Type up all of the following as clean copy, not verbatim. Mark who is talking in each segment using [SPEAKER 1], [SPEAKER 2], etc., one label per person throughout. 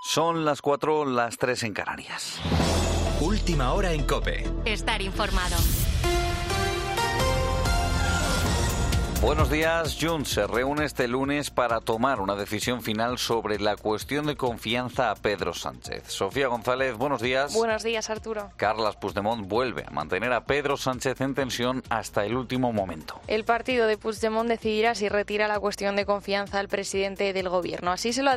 [SPEAKER 1] Son las 4, las 3 en Canarias.
[SPEAKER 2] Última hora en COPE.
[SPEAKER 3] Estar informado.
[SPEAKER 1] Buenos días. Junts se reúne este lunes para tomar una decisión final sobre la cuestión de confianza a Pedro Sánchez. Sofía González, buenos días.
[SPEAKER 4] Buenos días, Arturo.
[SPEAKER 1] Carles Puigdemont vuelve a mantener a Pedro Sánchez en tensión hasta el último momento.
[SPEAKER 4] El partido de Puigdemont decidirá si retira la cuestión de confianza al presidente del gobierno. Así se lo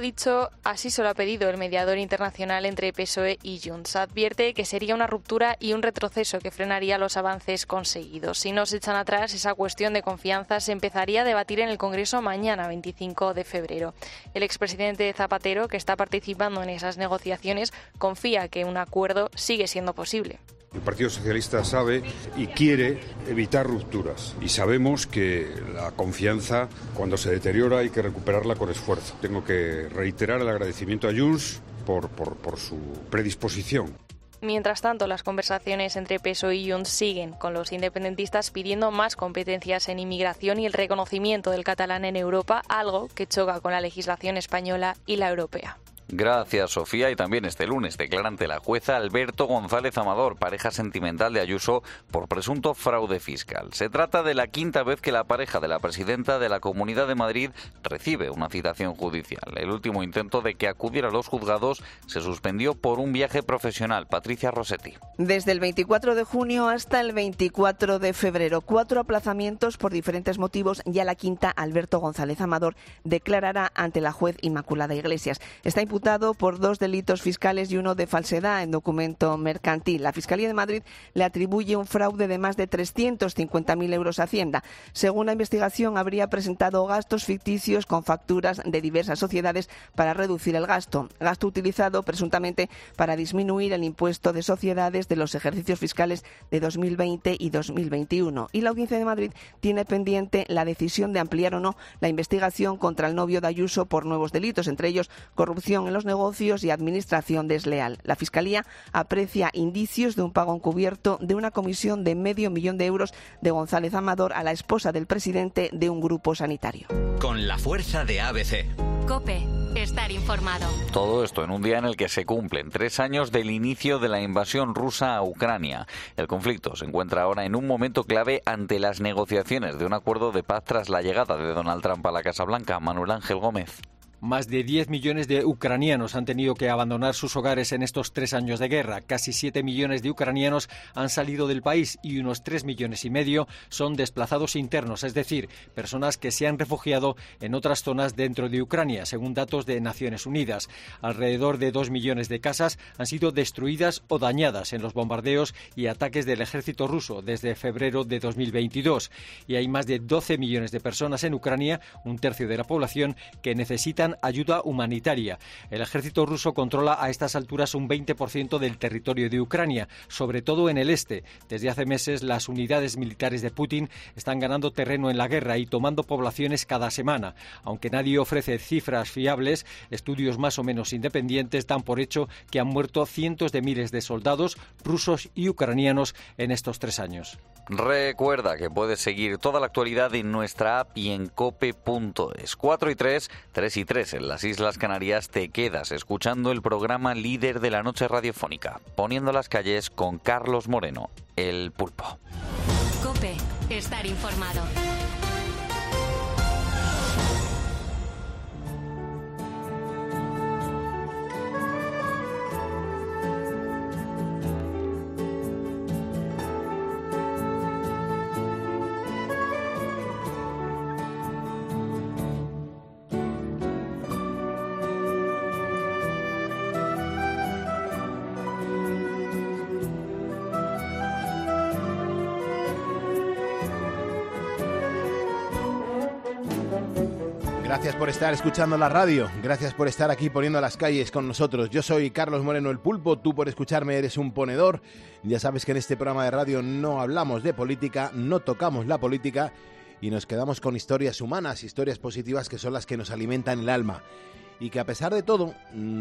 [SPEAKER 4] ha pedido el mediador internacional entre PSOE y Junts. Advierte que sería una ruptura y un retroceso que frenaría los avances conseguidos. Si no se echan atrás, esa cuestión de confianza se empezaría a debatir en el Congreso mañana, 25 de febrero. El expresidente Zapatero, que está participando en esas negociaciones, confía que un acuerdo sigue siendo posible.
[SPEAKER 5] El Partido Socialista sabe y quiere evitar rupturas. Y sabemos que la confianza, cuando se deteriora, hay que recuperarla con esfuerzo. Tengo que reiterar el agradecimiento a Junts por su predisposición.
[SPEAKER 4] Mientras tanto, las conversaciones entre PSOE y Junts siguen, con los independentistas pidiendo más competencias en inmigración y el reconocimiento del catalán en Europa, algo que choca con la legislación española y la europea.
[SPEAKER 1] Gracias, Sofía. Y también este lunes declara ante la jueza Alberto González Amador, pareja sentimental de Ayuso, por presunto fraude fiscal. Se trata de la quinta vez que la pareja de la presidenta de la Comunidad de Madrid recibe una citación judicial. El último intento de que acudiera a los juzgados se suspendió por un viaje profesional. Patricia Rossetti.
[SPEAKER 6] Desde el 24 de junio hasta el 24 de febrero, 4 aplazamientos por diferentes motivos. Ya la quinta, Alberto González Amador declarará ante la juez Inmaculada Iglesias. Está imputado por 2 delitos fiscales y uno de falsedad en documento mercantil. La Fiscalía de Madrid le atribuye un fraude de más de 350.000 euros a Hacienda. Según la investigación, habría presentado gastos ficticios con facturas de diversas sociedades para reducir el gasto utilizado presuntamente para disminuir el impuesto de sociedades de los ejercicios fiscales de 2020 y 2021. Y la Audiencia de Madrid tiene pendiente la decisión de ampliar o no la investigación contra el novio de Ayuso por nuevos delitos, entre ellos corrupción en los negocios y administración desleal. La Fiscalía aprecia indicios de un pago encubierto de una comisión de $500.000 de euros de González Amador a la esposa del presidente de un grupo sanitario.
[SPEAKER 2] Con la fuerza de ABC.
[SPEAKER 3] COPE. Estar informado.
[SPEAKER 1] Todo esto en un día en el que se cumplen 3 años del inicio de la invasión rusa a Ucrania. El conflicto se encuentra ahora en un momento clave ante las negociaciones de un acuerdo de paz tras la llegada de Donald Trump a la Casa Blanca. Manuel Ángel Gómez.
[SPEAKER 7] Más de 10 millones de ucranianos han tenido que abandonar sus hogares en estos 3 años de guerra. Casi 7 millones de ucranianos han salido del país y unos 3,5 millones son desplazados internos, es decir, personas que se han refugiado en otras zonas dentro de Ucrania, según datos de Naciones Unidas. Alrededor de 2 millones de casas han sido destruidas o dañadas en los bombardeos y ataques del ejército ruso desde febrero de 2022. Y hay más de 12 millones de personas en Ucrania, un tercio de la población, que necesitan ayuda humanitaria. El ejército ruso controla a estas alturas un 20% del territorio de Ucrania, sobre todo en el este. Desde hace meses, las unidades militares de Putin están ganando terreno en la guerra y tomando poblaciones cada semana. Aunque nadie ofrece cifras fiables, estudios más o menos independientes dan por hecho que han muerto cientos de miles de soldados rusos y ucranianos en estos 3 años.
[SPEAKER 1] Recuerda que puedes seguir toda la actualidad en nuestra app y en cope.es. 4 y 3, 3 y 3 en las Islas Canarias. Te quedas escuchando el programa líder de la noche radiofónica, Poniendo las calles, con Carlos Moreno, el Pulpo.
[SPEAKER 3] COPE. Estar informado.
[SPEAKER 8] Gracias por estar escuchando la radio, gracias por estar aquí poniendo las calles con nosotros. Yo soy Carlos Moreno el Pulpo, tú por escucharme eres un ponedor. Ya sabes que en este programa de radio no hablamos de política, no tocamos la política y nos quedamos con historias humanas, historias positivas que son las que nos alimentan el alma. Y que a pesar de todo,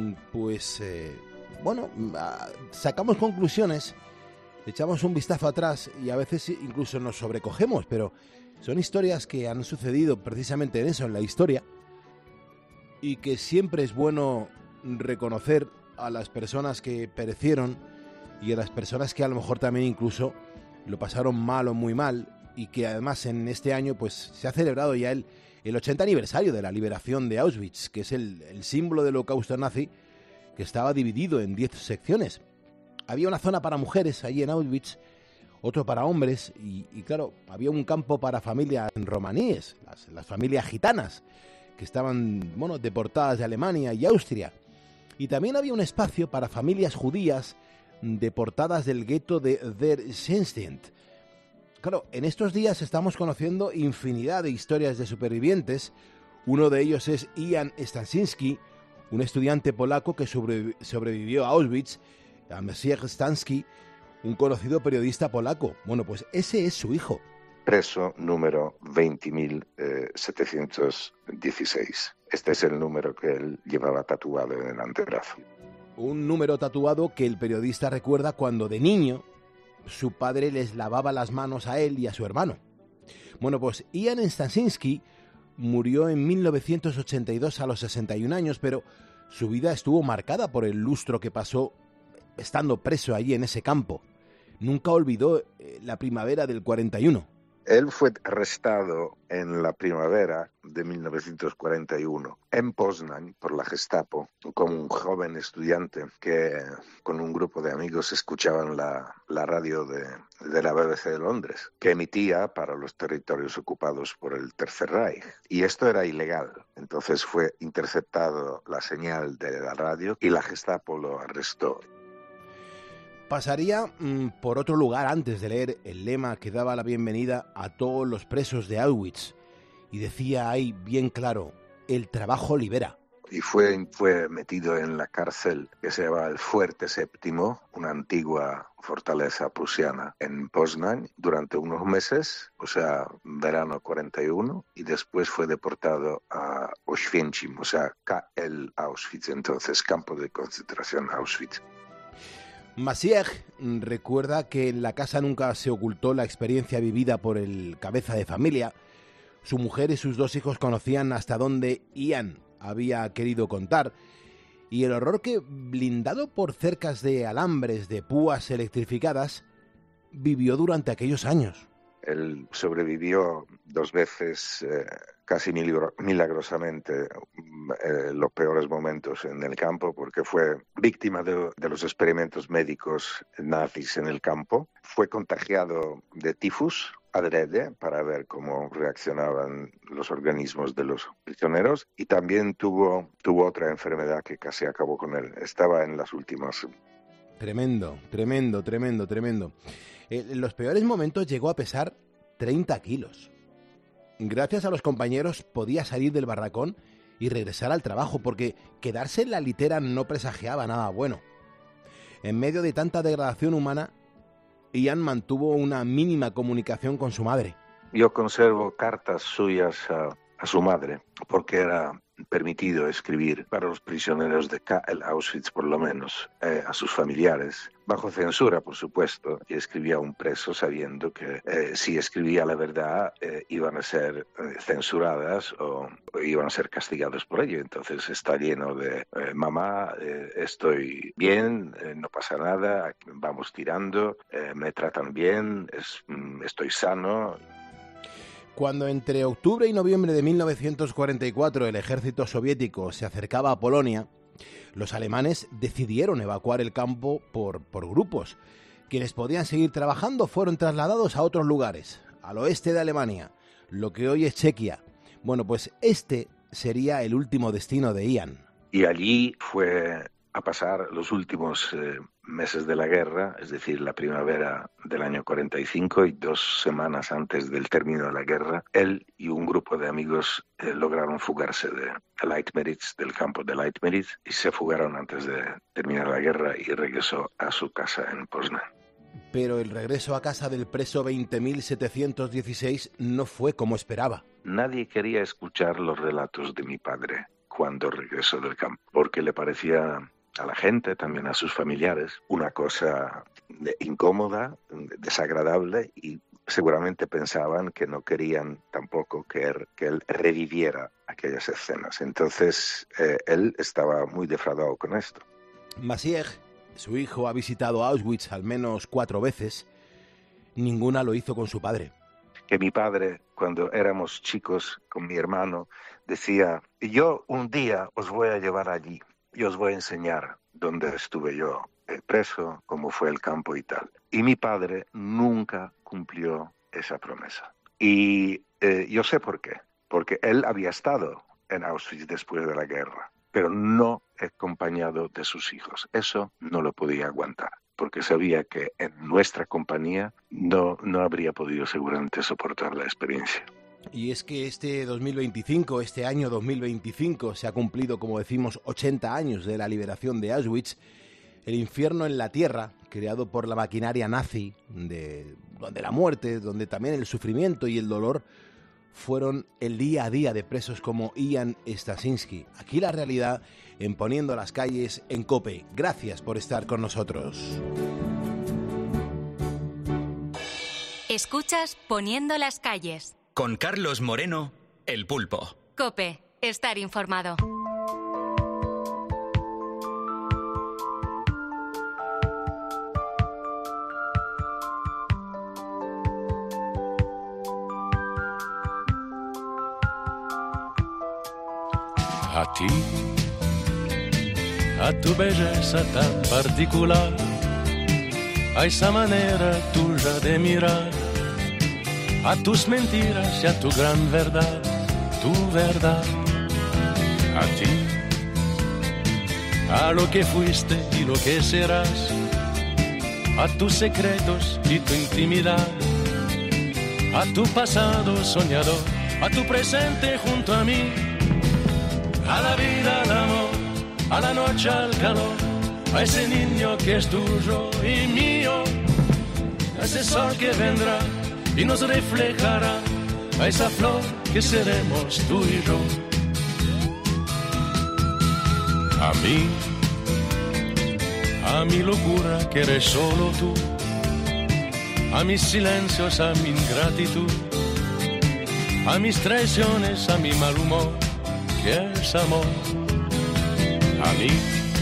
[SPEAKER 8] sacamos conclusiones, echamos un vistazo atrás y a veces incluso nos sobrecogemos, pero son historias que han sucedido precisamente en eso, en la historia, y que siempre es bueno reconocer a las personas que perecieron y a las personas que a lo mejor también incluso lo pasaron mal o muy mal, y que además en este año pues se ha celebrado ya el 80 aniversario de la liberación de Auschwitz, que es el símbolo del holocausto nazi, que estaba dividido en 10 secciones. Había una zona para mujeres allí en Auschwitz, otro para hombres, y claro, había un campo para familias romaníes, las familias gitanas, que estaban, deportadas de Alemania y Austria. Y también había un espacio para familias judías deportadas del gueto de Theresienstadt. Claro, en estos días estamos conociendo infinidad de historias de supervivientes. Uno de ellos es Jan Stasinski, un estudiante polaco que sobrevivió a Auschwitz, a Maciej Stański, un conocido periodista polaco. Bueno, pues ese es su hijo.
[SPEAKER 9] Preso número 20.716. Este es el número que él llevaba tatuado en el antebrazo.
[SPEAKER 8] Un número tatuado que el periodista recuerda cuando de niño su padre les lavaba las manos a él y a su hermano. Bueno, pues Jan Stasinski murió en 1982 a los 61 años, pero su vida estuvo marcada por el lustro que pasó estando preso allí en ese campo. Nunca olvidó la primavera del 41.
[SPEAKER 9] Él fue arrestado en la primavera de 1941 en Poznań por la Gestapo como un joven estudiante que con un grupo de amigos escuchaban la radio de la BBC de Londres, que emitía para los territorios ocupados por el Tercer Reich. Y esto era ilegal. Entonces fue interceptado la señal de la radio y la Gestapo lo arrestó.
[SPEAKER 8] Pasaría por otro lugar antes de leer el lema que daba la bienvenida a todos los presos de Auschwitz, y decía ahí bien claro: el trabajo libera.
[SPEAKER 9] Y fue metido en la cárcel que se llamaba el Fuerte Séptimo, una antigua fortaleza prusiana en Poznań, durante unos meses, o sea, verano 41, y después fue deportado a Oświęcim, o sea, el Auschwitz, entonces campo de concentración Auschwitz.
[SPEAKER 8] Maciej recuerda que en la casa nunca se ocultó la experiencia vivida por el cabeza de familia. Su mujer y sus 2 hijos conocían hasta dónde Jan había querido contar, y el horror que, blindado por cercas de alambres de púas electrificadas, vivió durante aquellos años.
[SPEAKER 9] Él sobrevivió 2 veces casi milagrosamente los peores momentos en el campo, porque fue víctima de los experimentos médicos nazis en el campo. Fue contagiado de tifus adrede para ver cómo reaccionaban los organismos de los prisioneros, y también tuvo otra enfermedad que casi acabó con él. Estaba en las últimas.
[SPEAKER 8] Tremendo. En los peores momentos llegó a pesar 30 kilos. Gracias a los compañeros podía salir del barracón y regresar al trabajo, porque quedarse en la litera no presagiaba nada bueno. En medio de tanta degradación humana, Jan mantuvo una mínima comunicación con su madre.
[SPEAKER 9] Yo conservo cartas suyas a su madre, porque era permitido escribir para los prisioneros de el Auschwitz, por lo menos, a sus familiares, bajo censura, por supuesto, y escribía a un preso sabiendo que si escribía la verdad iban a ser censuradas o iban a ser castigados por ello. Entonces está lleno de mamá, estoy bien, no pasa nada, vamos tirando, me tratan bien, estoy sano.
[SPEAKER 8] Cuando entre octubre y noviembre de 1944 el ejército soviético se acercaba a Polonia, los alemanes decidieron evacuar el campo por grupos. Quienes podían seguir trabajando fueron trasladados a otros lugares, al oeste de Alemania, lo que hoy es Chequia. Bueno, pues este sería el último destino de Jan.
[SPEAKER 9] Y allí fue a pasar los últimos meses de la guerra, es decir, la primavera del año 45, y 2 semanas antes del término de la guerra, él y un grupo de amigos lograron fugarse de Leitmeritz, del campo de Leitmeritz, y se fugaron antes de terminar la guerra, y regresó a su casa en Poznań.
[SPEAKER 8] Pero el regreso a casa del preso 20.716 no fue como esperaba.
[SPEAKER 9] Nadie quería escuchar los relatos de mi padre cuando regresó del campo, porque le parecía a la gente, también a sus familiares, una cosa incómoda, desagradable, y seguramente pensaban que no querían tampoco que él reviviera aquellas escenas. Entonces, él estaba muy defraudado con esto.
[SPEAKER 8] Maciej, su hijo, ha visitado Auschwitz al menos 4 veces. Ninguna lo hizo con su padre.
[SPEAKER 9] Que mi padre, cuando éramos chicos con mi hermano, decía: yo un día os voy a llevar allí y os voy a enseñar dónde estuve yo preso, cómo fue el campo y tal. Y mi padre nunca cumplió esa promesa. Y yo sé por qué. Porque él había estado en Auschwitz después de la guerra, pero no acompañado de sus hijos. Eso no lo podía aguantar, porque sabía que en nuestra compañía no habría podido seguramente soportar la experiencia.
[SPEAKER 8] Y es que este año 2025, se ha cumplido, como decimos, 80 años de la liberación de Auschwitz, el infierno en la tierra, creado por la maquinaria nazi, donde la muerte, donde también el sufrimiento y el dolor fueron el día a día de presos como Ian Stasinski. Aquí la realidad en Poniendo las Calles en COPE. Gracias por estar con nosotros.
[SPEAKER 3] Escuchas Poniendo las Calles.
[SPEAKER 2] Con Carlos Moreno, El Pulpo.
[SPEAKER 3] COPE, estar informado.
[SPEAKER 10] A ti, a tu belleza tan particular, a esa manera tuya de mirar, a tus mentiras y a tu gran verdad, tu verdad. A ti, a lo que fuiste y lo que serás, a tus secretos y tu intimidad, a tu pasado soñador, a tu presente junto a mí. A la vida, al amor, a la noche, al calor, a ese niño que es tuyo y mío, a ese sol que vendrá y nos reflejará, a esa flor que seremos tú y yo. A mi locura que eres solo tú, a mis silencios, a mi ingratitud, a mis traiciones, a mi mal humor, que es amor. A mí,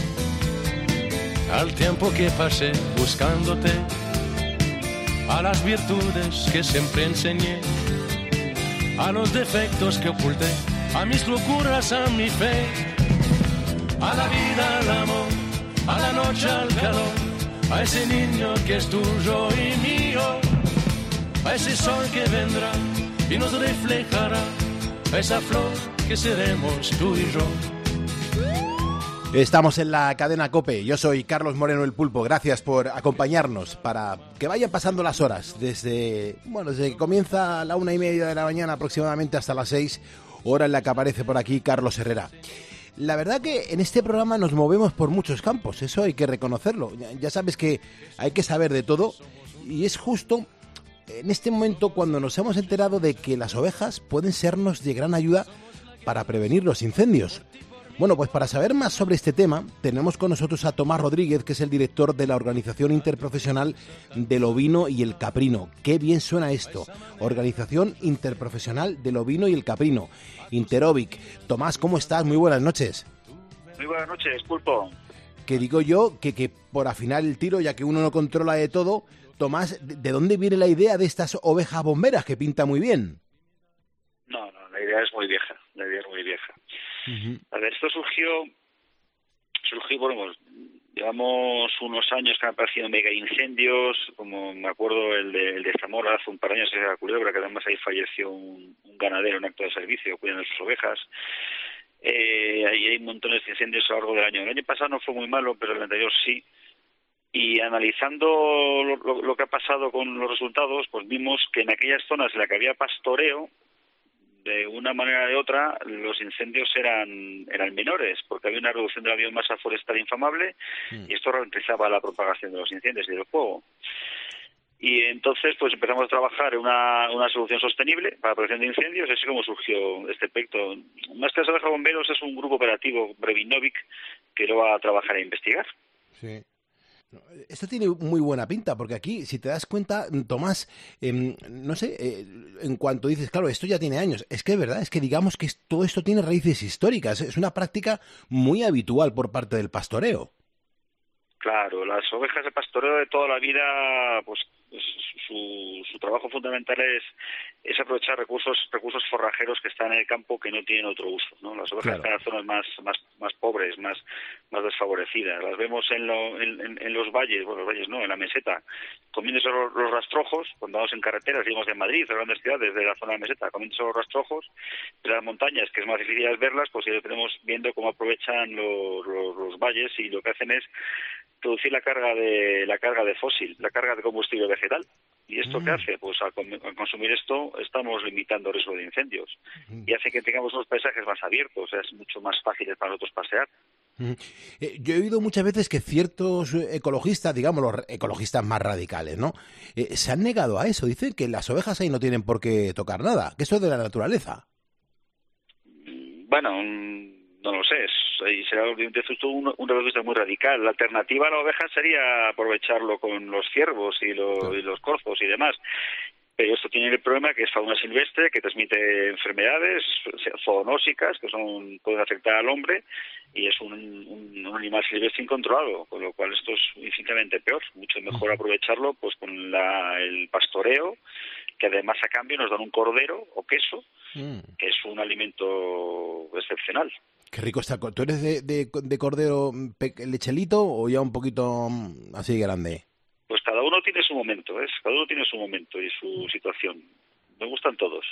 [SPEAKER 10] al tiempo que pasé buscándote, a las virtudes que siempre enseñé, a los defectos que oculté, a mis locuras, a mi fe, a la vida, al amor, a la noche, al calor, a ese niño que es tuyo y mío, a ese sol que vendrá y nos reflejará, a esa flor que seremos tú y yo.
[SPEAKER 8] Estamos en la cadena COPE. Yo soy Carlos Moreno El Pulpo. Gracias por acompañarnos para que vayan pasando las horas desde que comienza a la 1:30 de la mañana aproximadamente hasta las 6, hora en la que aparece por aquí Carlos Herrera. La verdad que en este programa nos movemos por muchos campos, eso hay que reconocerlo. Ya sabes que hay que saber de todo y es justo en este momento cuando nos hemos enterado de que las ovejas pueden sernos de gran ayuda para prevenir los incendios. Bueno, pues para saber más sobre este tema, tenemos con nosotros a Tomás Rodríguez, que es el director de la Organización Interprofesional del Ovino y el Caprino. ¡Qué bien suena esto! Organización Interprofesional del Ovino y el Caprino, Interovic. Tomás, ¿cómo estás? Muy buenas noches.
[SPEAKER 11] Muy buenas noches, Pulpo.
[SPEAKER 8] Que digo yo que por afinar el tiro, ya que uno no controla de todo, Tomás, ¿de dónde viene la idea de estas ovejas bomberas que pinta muy bien?
[SPEAKER 11] No, la idea es muy vieja, A ver, esto surgió, bueno, pues, llevamos unos años que han aparecido mega incendios, como me acuerdo el de Zamora hace un par de años en la Culebra, que además ahí falleció un ganadero en acto de servicio cuidando de sus ovejas. Ahí hay montones de incendios a lo largo del año. El año pasado no fue muy malo, pero el anterior sí. Y analizando lo que ha pasado con los resultados, pues vimos que en aquellas zonas en las que había pastoreo, de una manera o de otra, los incendios eran menores, porque había una reducción de la biomasa forestal inflamable y esto ralentizaba la propagación de los incendios y del fuego. Y entonces pues empezamos a trabajar en una solución sostenible para la prevención de incendios, y así como surgió este proyecto. Más que las ovejas bomberos, es un grupo operativo, Brevinovic, que lo va a trabajar e investigar.
[SPEAKER 8] Sí. Esto tiene muy buena pinta, porque aquí, si te das cuenta, Tomás, no sé, en cuanto dices, claro, esto ya tiene años, es que es verdad, es que digamos que todo esto tiene raíces históricas, es una práctica muy habitual por parte del pastoreo.
[SPEAKER 11] Claro, las ovejas de pastoreo de toda la vida, pues su trabajo fundamental es aprovechar recursos forrajeros que están en el campo que no tienen otro uso, ¿no? Las ovejas están en zonas más pobres, más desfavorecidas. Las vemos en los valles, bueno, los valles no, en la meseta, comiéndose los rastrojos, cuando vamos en carreteras, digamos de Madrid, de grandes ciudades, de la zona de la meseta, comiéndose los rastrojos, de las montañas, que es más difícil verlas, pues ya tenemos viendo cómo aprovechan los valles, y lo que hacen es producir la carga de fósil, la carga de combustible vegetal. ¿Y esto qué hace? Pues al consumir esto estamos limitando el riesgo de incendios y hace que tengamos unos paisajes más abiertos, es mucho más fácil para nosotros pasear.
[SPEAKER 8] Yo he oído muchas veces que ciertos ecologistas, digamos los ecologistas más radicales, ¿no? Se han negado a eso, dicen que las ovejas ahí no tienen por qué tocar nada, que eso es de la naturaleza.
[SPEAKER 11] Bueno, no lo sé, será un ecologista muy radical. La alternativa a la oveja sería aprovecharlo con los ciervos y los corzos y demás. Pero esto tiene el problema que es fauna silvestre, que transmite enfermedades zoonósicas que pueden afectar al hombre, y es un animal silvestre incontrolado, con lo cual esto es infinitamente peor. Mucho mejor aprovecharlo pues con el pastoreo, que además a cambio nos dan un cordero o queso, que es un alimento excepcional.
[SPEAKER 8] Qué rico está. ¿Tú eres de cordero lechelito o ya un poquito así grande?
[SPEAKER 11] Pues cada uno tiene su momento, ¿ves? Cada uno tiene su momento y su situación. Me gustan todos.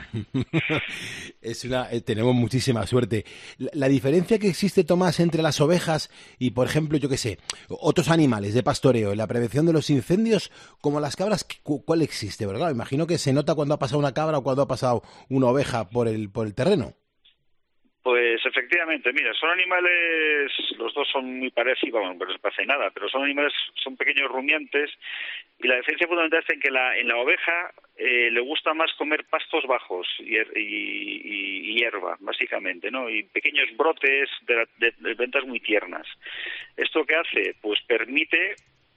[SPEAKER 8] Tenemos muchísima suerte. La diferencia que existe, Tomás, entre las ovejas y, por ejemplo, yo qué sé, otros animales de pastoreo en la prevención de los incendios, como las cabras, ¿cuál existe? Porque claro, imagino que se nota cuando ha pasado una cabra o cuando ha pasado una oveja por el terreno.
[SPEAKER 11] Pues efectivamente, mira, son animales, los dos son muy parecidos, bueno, pero no se parece nada, pero son animales, son pequeños rumiantes, y la diferencia fundamental está en que en la oveja le gusta más comer pastos bajos y hierba, básicamente, ¿no? Y pequeños brotes de plantas muy tiernas. ¿Esto qué hace? Pues permite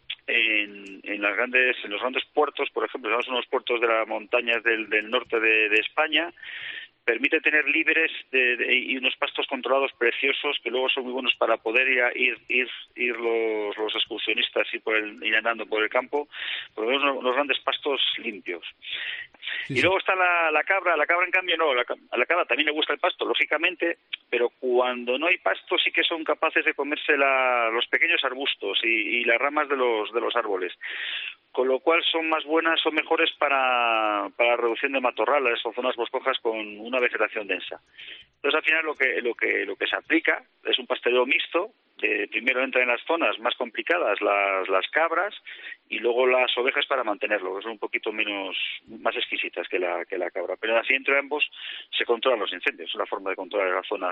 [SPEAKER 11] en los grandes puertos, por ejemplo, son unos puertos de las montañas del norte de España, permite tener libres y unos pastos controlados preciosos que luego son muy buenos para poder ir los excursionistas ir andando por el campo, por lo menos unos grandes pastos limpios. Y luego está la cabra en cambio no, a la cabra también le gusta el pasto, lógicamente, pero cuando no hay pasto sí que son capaces de comerse los pequeños arbustos y las ramas de los árboles, con lo cual son más buenas o mejores para reducción de matorrales o zonas boscosas con una vegetación densa. Entonces al final lo que se aplica es un pastoreo mixto. Primero entran en las zonas más complicadas las cabras y luego las ovejas para mantenerlo, que son un poquito más exquisitas que la cabra, pero así entre ambos se controlan los incendios, es una forma de controlar las zonas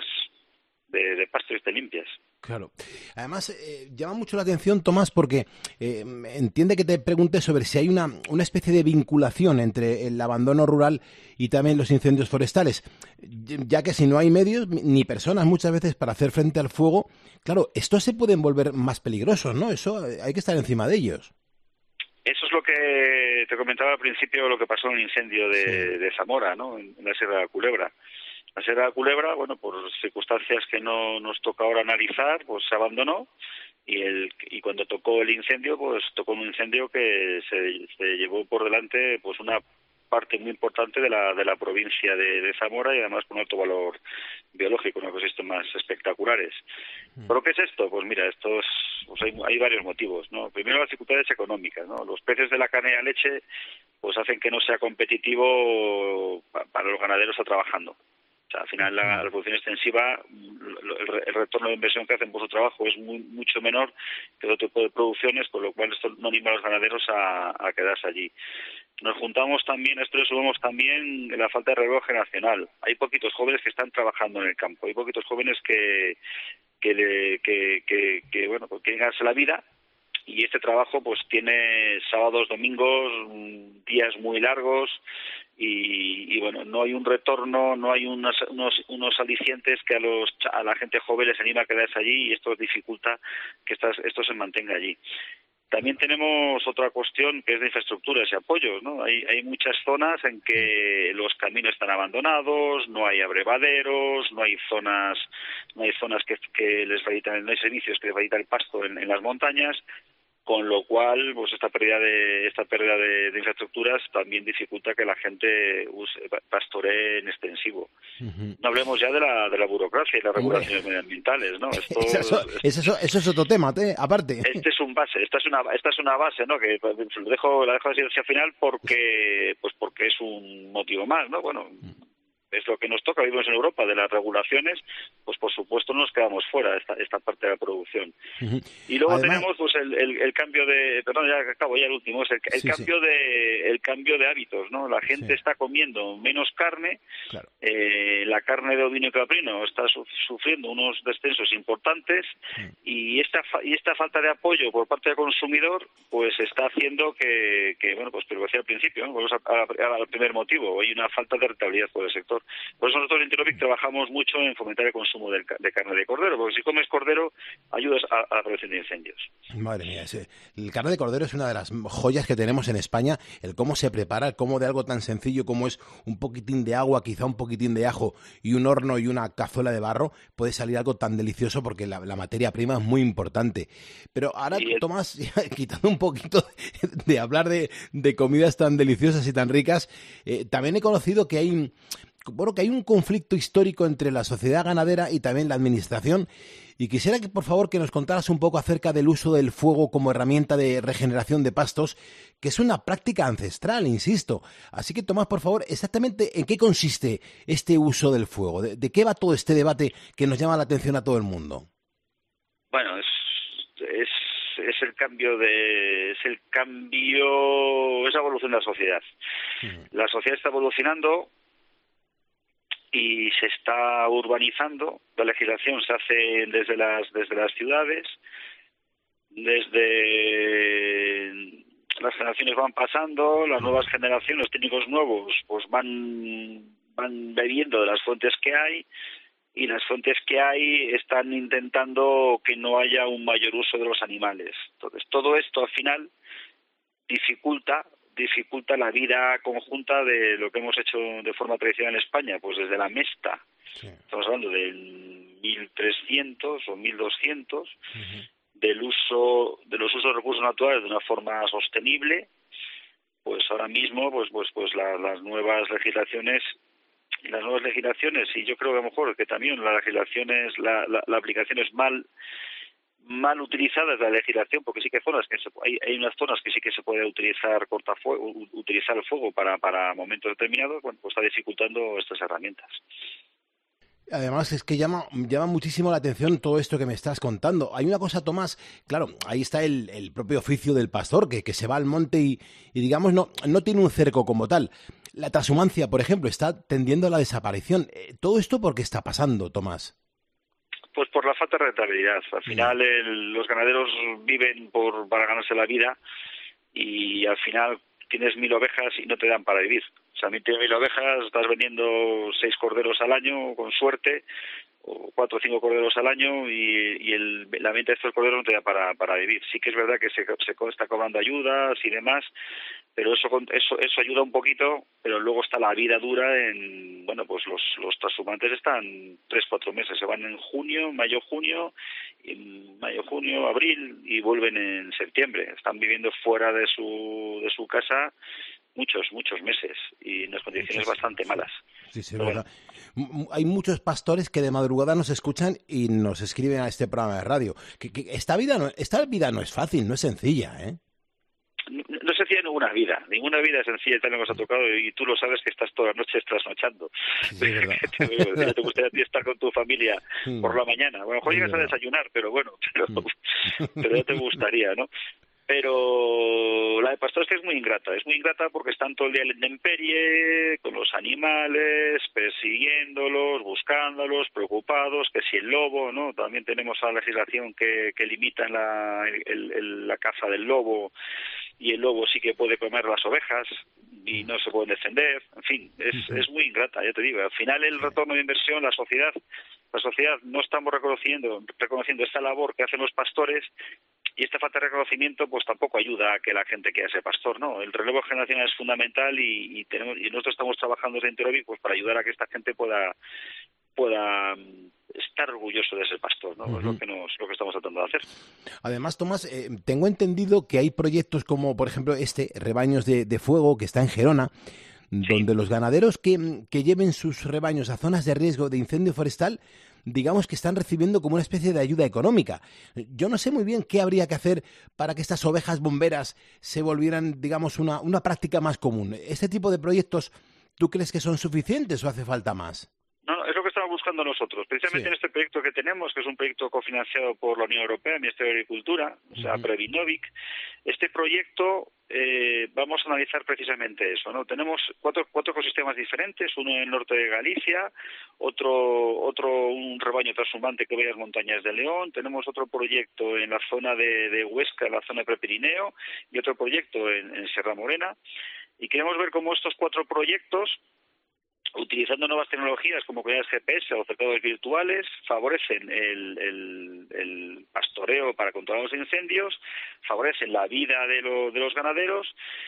[SPEAKER 11] de pasto y estén limpias.
[SPEAKER 8] Claro. Además, llama mucho la atención, Tomás, porque entiende que te pregunte sobre si hay una especie de vinculación entre el abandono rural y también los incendios forestales, ya que si no hay medios ni personas muchas veces para hacer frente al fuego, claro, estos se pueden volver más peligrosos, ¿no? Eso hay que estar encima de ellos.
[SPEAKER 11] Eso es lo que te comentaba al principio, lo que pasó en el incendio de Zamora, ¿no? En la Sierra de Culebra. La Sierra de Culebra, bueno, por circunstancias que no nos toca ahora analizar, pues se abandonó y cuando tocó el incendio, pues tocó un incendio que se llevó por delante pues una parte muy importante de la provincia de Zamora y además con alto valor biológico, unos ecosistemas espectaculares. ¿Pero qué es esto? Pues mira, hay varios motivos, ¿no? Primero, las dificultades económicas, ¿no? Los precios de la carne y la leche pues hacen que no sea competitivo para los ganaderos estar trabajando. Al final la producción extensiva, el retorno de inversión que hacen por su trabajo es mucho menor que otro tipo de producciones, con lo cual esto no anima a los ganaderos a quedarse allí. Nos juntamos también, esto le sumamos también la falta de relevo generacional. Hay poquitos jóvenes que están trabajando en el campo, hay poquitos jóvenes que bueno, pues quieren ganarse la vida. Y este trabajo pues tiene sábados, domingos, días muy largos y bueno, no hay un retorno, no hay unos alicientes que a la gente joven les anima a quedarse allí y esto dificulta que esto se mantenga allí. También tenemos otra cuestión que es de infraestructuras y apoyos, ¿no? Hay muchas zonas en que los caminos están abandonados, no hay abrevaderos, no hay zonas que les facilitan, no hay servicios que les facilitan el pasto en las montañas, con lo cual pues esta pérdida de infraestructuras también dificulta que la gente pastoree en extensivo. No hablemos ya de la burocracia y las regulaciones medioambientales, ¿no?
[SPEAKER 8] Eso es otro tema, aparte.
[SPEAKER 11] Esta es una base, ¿no? Que la dejo así hacia final porque es un motivo más, ¿no? Bueno, es lo que nos toca, vivimos en Europa, de las regulaciones, pues por supuesto no nos quedamos fuera esta parte de la producción. Y luego tenemos pues el cambio de, perdón, ya acabo ya el último, es el cambio de hábitos, ¿no? La gente está comiendo menos carne, claro. La carne de ovino y caprino está sufriendo unos descensos importantes y esta falta de apoyo por parte del consumidor pues está haciendo que bueno, pues pero decía al principio, ¿no? Volvemos al primer motivo, hay una falta de rentabilidad por el sector. Por eso nosotros en Tiropic trabajamos mucho en fomentar el consumo de carne de cordero, porque si comes cordero ayudas a la prevención de incendios.
[SPEAKER 8] Madre mía, el carne de cordero es una de las joyas que tenemos en España, el cómo se prepara, el cómo de algo tan sencillo como es un poquitín de agua, quizá un poquitín de ajo y un horno y una cazuela de barro, puede salir algo tan delicioso porque la materia prima es muy importante. Pero ahora, Tomás, quitando un poquito de hablar de comidas tan deliciosas y tan ricas, también he conocido que hay un conflicto histórico entre la sociedad ganadera y también la administración, y quisiera que por favor que nos contaras un poco acerca del uso del fuego como herramienta de regeneración de pastos, que es una práctica ancestral, insisto. Así que Tomás, por favor, exactamente en qué consiste este uso del fuego, de qué va todo este debate que nos llama la atención a todo el mundo.
[SPEAKER 11] Bueno, es la evolución de la sociedad. La sociedad está evolucionando y se está urbanizando. La legislación se hace desde las ciudades, desde las generaciones van pasando, las nuevas generaciones, los técnicos nuevos, pues van bebiendo de las fuentes que hay, y las fuentes que hay están intentando que no haya un mayor uso de los animales. Entonces, todo esto al final dificulta la vida conjunta de lo que hemos hecho de forma tradicional en España, pues desde la mesta, estamos hablando del 1300 o 1200, de los usos de recursos naturales de una forma sostenible. Pues ahora mismo pues las nuevas legislaciones, y yo creo que a lo mejor que también la aplicación es mal utilizadas la legislación, porque sí que hay zonas hay unas zonas que sí que se puede utilizar utilizar el fuego para momentos determinados. Bueno, pues está dificultando estas herramientas.
[SPEAKER 8] Además es que llama muchísimo la atención todo esto que me estás contando. Hay una cosa, Tomás, claro, ahí está el propio oficio del pastor, que se va al monte y digamos no tiene un cerco como tal. La trashumancia, por ejemplo, está tendiendo a la desaparición. ¿Todo esto por qué está pasando, Tomás?
[SPEAKER 11] Pues por la falta de rentabilidad. Al final los ganaderos viven para ganarse la vida, y al final tienes 1.000 ovejas y no te dan para vivir. O sea, 1.000 ovejas, estás vendiendo 6 corderos al año, con suerte, o 4 o 5 corderos al año, y la venta de estos corderos no te da para vivir. Sí que es verdad que se está cobrando ayudas y demás, pero eso ayuda un poquito, pero luego está la vida dura pues los transhumantes están 3-4 meses, se van en mayo, junio, abril, y vuelven en septiembre. Están viviendo fuera de su casa muchos meses y en unas condiciones bastante malas.
[SPEAKER 8] Sí, es verdad. Hay muchos pastores que de madrugada nos escuchan y nos escriben a este programa de radio. Que esta vida no es fácil, no es sencilla, ¿eh?
[SPEAKER 11] No es sencilla ninguna vida es sencilla, tal nos ha tocado, y tú lo sabes que estás todas las noches trasnochando.
[SPEAKER 8] Sí, verdad.
[SPEAKER 11] Te gustaría a ti estar con tu familia por la mañana. A lo mejor llegas a desayunar, pero pero ya te gustaría, ¿no? Pero la de pastores que es muy ingrata porque están todo el día en la intemperie, con los animales, persiguiéndolos, buscándolos, preocupados, que si el lobo, ¿no? También tenemos la legislación que limita la caza del lobo, y el lobo sí que puede comer las ovejas y no se pueden defender. En fin, es muy ingrata, ya te digo. Al final el retorno de inversión, la sociedad no estamos reconociendo esta labor que hacen los pastores, y esta falta de reconocimiento pues tampoco ayuda a que la gente quiera ser pastor, ¿no? El relevo generacional es fundamental y nosotros estamos trabajando desde Interobi pues para ayudar a que esta gente pueda estar orgulloso de ser pastor, ¿no? Es lo que estamos tratando de hacer.
[SPEAKER 8] Además, Tomás, tengo entendido que hay proyectos como, por ejemplo, Rebaños de Fuego, que está en Gerona, donde los ganaderos que lleven sus rebaños a zonas de riesgo de incendio forestal, digamos que están recibiendo como una especie de ayuda económica. Yo no sé muy bien qué habría que hacer para que estas ovejas bomberas se volvieran, digamos, una práctica más común. ¿Este tipo de proyectos tú crees que son suficientes o hace falta más?
[SPEAKER 11] No, es lo que estamos buscando nosotros. Precisamente en este proyecto que tenemos, que es un proyecto cofinanciado por la Unión Europea, el Ministerio de Agricultura, o sea, Previnovic, este proyecto vamos a analizar precisamente eso, ¿no? Tenemos cuatro ecosistemas diferentes, uno en el norte de Galicia, otro un rebaño transhumante que ve las montañas de León, tenemos otro proyecto en la zona de Huesca, en la zona de Prepirineo, y otro proyecto en Sierra Morena, y queremos ver cómo estos 4 proyectos, utilizando nuevas tecnologías como collares GPS o cercados virtuales, favorecen el pastoreo para controlar los incendios, favorecen la vida de los ganaderos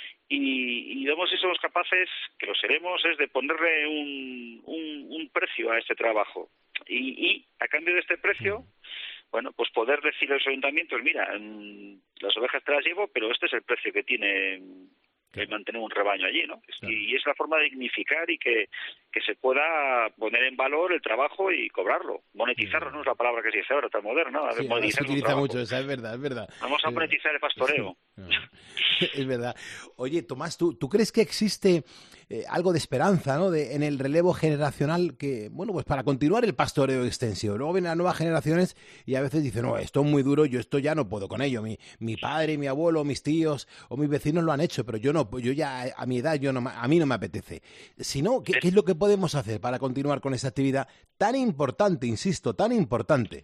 [SPEAKER 11] y digamos, si somos capaces, que lo seremos, es de ponerle un precio a este trabajo. Y a cambio de este precio, bueno, pues poder decir a los ayuntamientos, mira, las ovejas te las llevo, pero este es el precio que tiene mantener un rebaño allí, ¿no? Y es la forma de dignificar y que se pueda poner en valor el trabajo y cobrarlo. Monetizarlo no es la palabra que se dice ahora, tan moderna, ¿no?
[SPEAKER 8] Sí, se utiliza mucho esa, es verdad.
[SPEAKER 11] Vamos a monetizar el pastoreo.
[SPEAKER 8] Es verdad. Oye, Tomás, ¿tú crees que existe algo de esperanza, ¿no? En el relevo generacional que, bueno, pues para continuar el pastoreo extensivo? Luego vienen las nuevas generaciones y a veces dicen, no, esto es muy duro, yo esto ya no puedo con ello. Mi padre, mi abuelo, mis tíos o mis vecinos lo han hecho, pero yo no, yo ya a mi edad, a mí no me apetece. Si no, ¿qué es lo que podemos hacer para continuar con esta actividad tan importante, insisto, tan importante?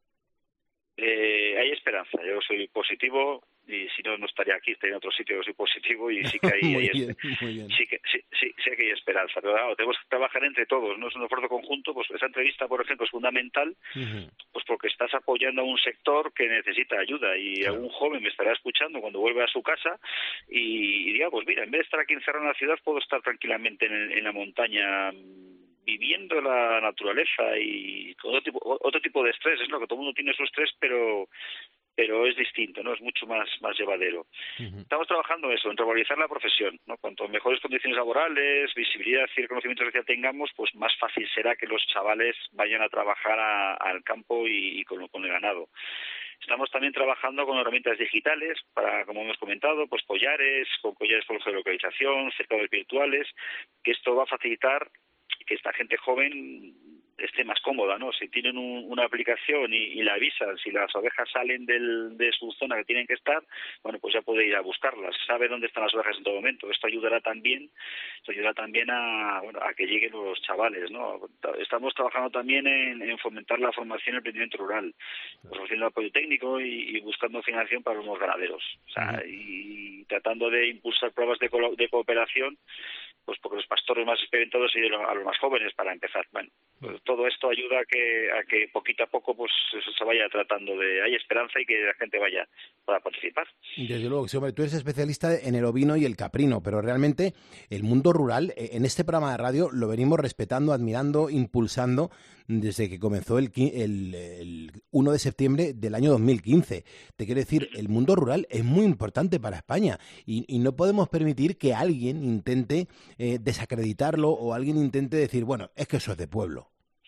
[SPEAKER 11] Hay esperanza, yo soy positivo y si no estaría aquí, estaría en otro sitio. Yo soy positivo y sí que hay sí que hay esperanza, pero claro, tenemos que trabajar entre todos, no es un esfuerzo conjunto. Pues esa entrevista, por ejemplo, es fundamental, pues porque estás apoyando a un sector que necesita ayuda y algún joven me estará escuchando cuando vuelve a su casa y diga, pues mira, en vez de estar aquí encerrado en la ciudad, puedo estar tranquilamente en la montaña viviendo la naturaleza y otro tipo de estrés, es lo que todo el mundo tiene su estrés, pero es distinto, ¿no? Es mucho más llevadero. Estamos trabajando eso, en revalorizar la profesión, ¿no? Cuanto mejores condiciones laborales, visibilidad y reconocimiento social tengamos, pues más fácil será que los chavales vayan a trabajar al campo y con el ganado. Estamos también trabajando con herramientas digitales para, como hemos comentado, pues collares con geolocalización, cercados virtuales, que esto va a facilitar que esta gente joven esté más cómoda, ¿no? Si tienen una aplicación y la avisan, si las ovejas salen de su zona que tienen que estar, bueno, pues ya puede ir a buscarlas, sabe dónde están las ovejas en todo momento. Esto ayudará también a que lleguen los chavales, ¿no? Estamos trabajando también en fomentar la formación y el emprendimiento rural, pues ofreciendo apoyo técnico y buscando financiación para los ganaderos, o sea, y tratando de impulsar pruebas de cooperación, pues porque los pastores más experimentados y a los más jóvenes para empezar. Bueno, pues todo esto ayuda a que poquito a poco pues eso se vaya tratando hay esperanza y que la gente pueda participar.
[SPEAKER 8] Desde luego, sí, hombre, tú eres especialista en el ovino y el caprino, pero realmente el mundo rural, en este programa de radio lo venimos respetando, admirando, impulsando desde que comenzó el 1 de septiembre del año 2015. Te quiero decir, el mundo rural es muy importante para España y no podemos permitir que alguien intente desacreditarlo o alguien intente decir, bueno, es que eso es de pueblo.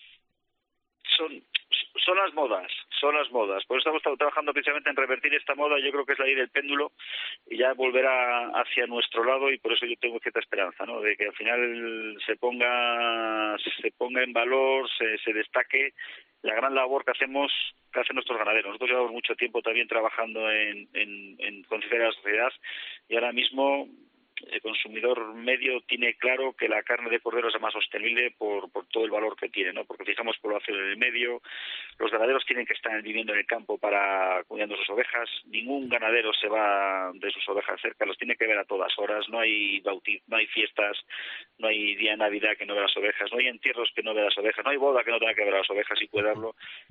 [SPEAKER 11] Son las modas. Por eso estamos trabajando precisamente en revertir esta moda. Yo creo que es la ley del péndulo y ya volverá hacia nuestro lado, y por eso yo tengo cierta esperanza, ¿no? De que al final se ponga en valor, se destaque la gran labor que hacen nuestros ganaderos. Nosotros llevamos mucho tiempo también trabajando en concienciar a la sociedad y ahora mismo el consumidor medio tiene claro que la carne de cordero es la más sostenible por todo el valor que tiene, ¿no? Porque fijamos población en el medio, los ganaderos tienen que estar viviendo en el campo para cuidando sus ovejas, ningún ganadero se va de sus ovejas cerca, los tiene que ver a todas horas, no hay fiestas, no hay día de Navidad que no vea las ovejas, no hay entierros que no vea las ovejas, no hay boda que no tenga que ver a las ovejas y cuidarlo.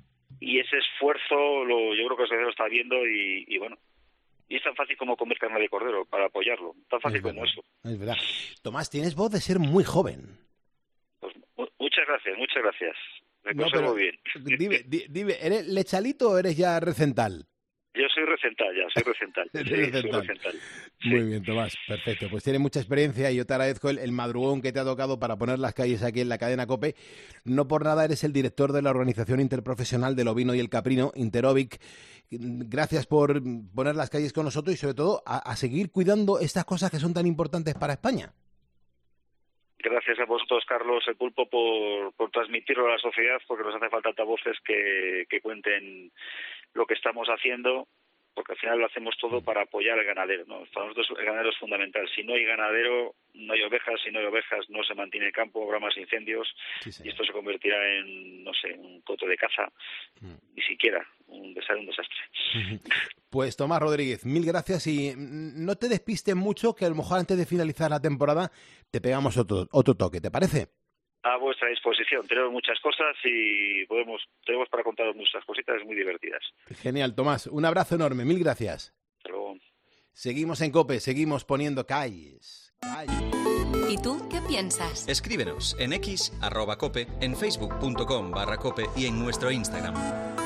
[SPEAKER 11] y ese esfuerzo yo creo que la sociedad lo está viendo y bueno, y es tan fácil como comer carne de cordero para apoyarlo, tan fácil como eso.
[SPEAKER 8] Es verdad. Tomás, tienes voz de ser muy joven.
[SPEAKER 11] Pues muchas gracias. Me conservo bien.
[SPEAKER 8] Dime, ¿eres lechalito o eres ya recental?
[SPEAKER 11] Yo soy recental. Soy recental.
[SPEAKER 8] Muy bien, Tomás, perfecto. Pues tienes mucha experiencia y yo te agradezco el madrugón que te ha tocado para poner las calles aquí en la cadena COPE. No por nada eres el director de la Organización Interprofesional del Ovino y el Caprino, Interovic. Gracias por poner las calles con nosotros y sobre todo a seguir cuidando estas cosas que son tan importantes para España.
[SPEAKER 11] Gracias a vosotros, Carlos, el Pulpo, por transmitirlo a la sociedad, porque nos hace falta altavoces que cuenten lo que estamos haciendo, porque al final lo hacemos todo para apoyar al ganadero, ¿no? Para nosotros el ganadero es fundamental. Si no hay ganadero, no hay ovejas. Si no hay ovejas, no se mantiene el campo, habrá más incendios, y esto se convertirá en, no sé, un coto de caza, ni siquiera un desastre.
[SPEAKER 8] Pues Tomás Rodríguez, mil gracias y no te despistes mucho, que a lo mejor antes de finalizar la temporada te pegamos otro toque, ¿te parece?
[SPEAKER 11] A vuestra disposición. Tenemos muchas cosas y tenemos para contaros muchas cositas muy divertidas.
[SPEAKER 8] Genial, Tomás. Un abrazo enorme. Mil gracias.
[SPEAKER 11] Hasta luego.
[SPEAKER 8] Seguimos en COPE, seguimos poniendo calles.
[SPEAKER 3] ¿Y tú qué piensas?
[SPEAKER 2] Escríbenos en X, @cope, en facebook.com/cope y en nuestro Instagram.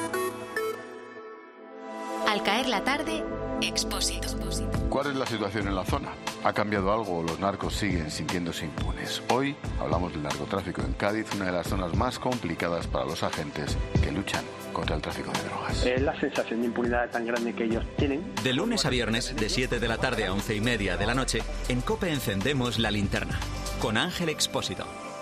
[SPEAKER 3] Al caer la tarde, Expósito.
[SPEAKER 12] ¿Cuál es la situación en la zona? ¿Ha cambiado algo o los narcos siguen sintiéndose impunes? Hoy hablamos del narcotráfico en Cádiz, una de las zonas más complicadas para los agentes que luchan contra el tráfico de drogas.
[SPEAKER 13] La sensación de impunidad tan grande que ellos tienen.
[SPEAKER 2] De lunes a viernes, de 7 de la tarde a 11:30 de la noche, en COPE encendemos la linterna. Con Ángel Expósito.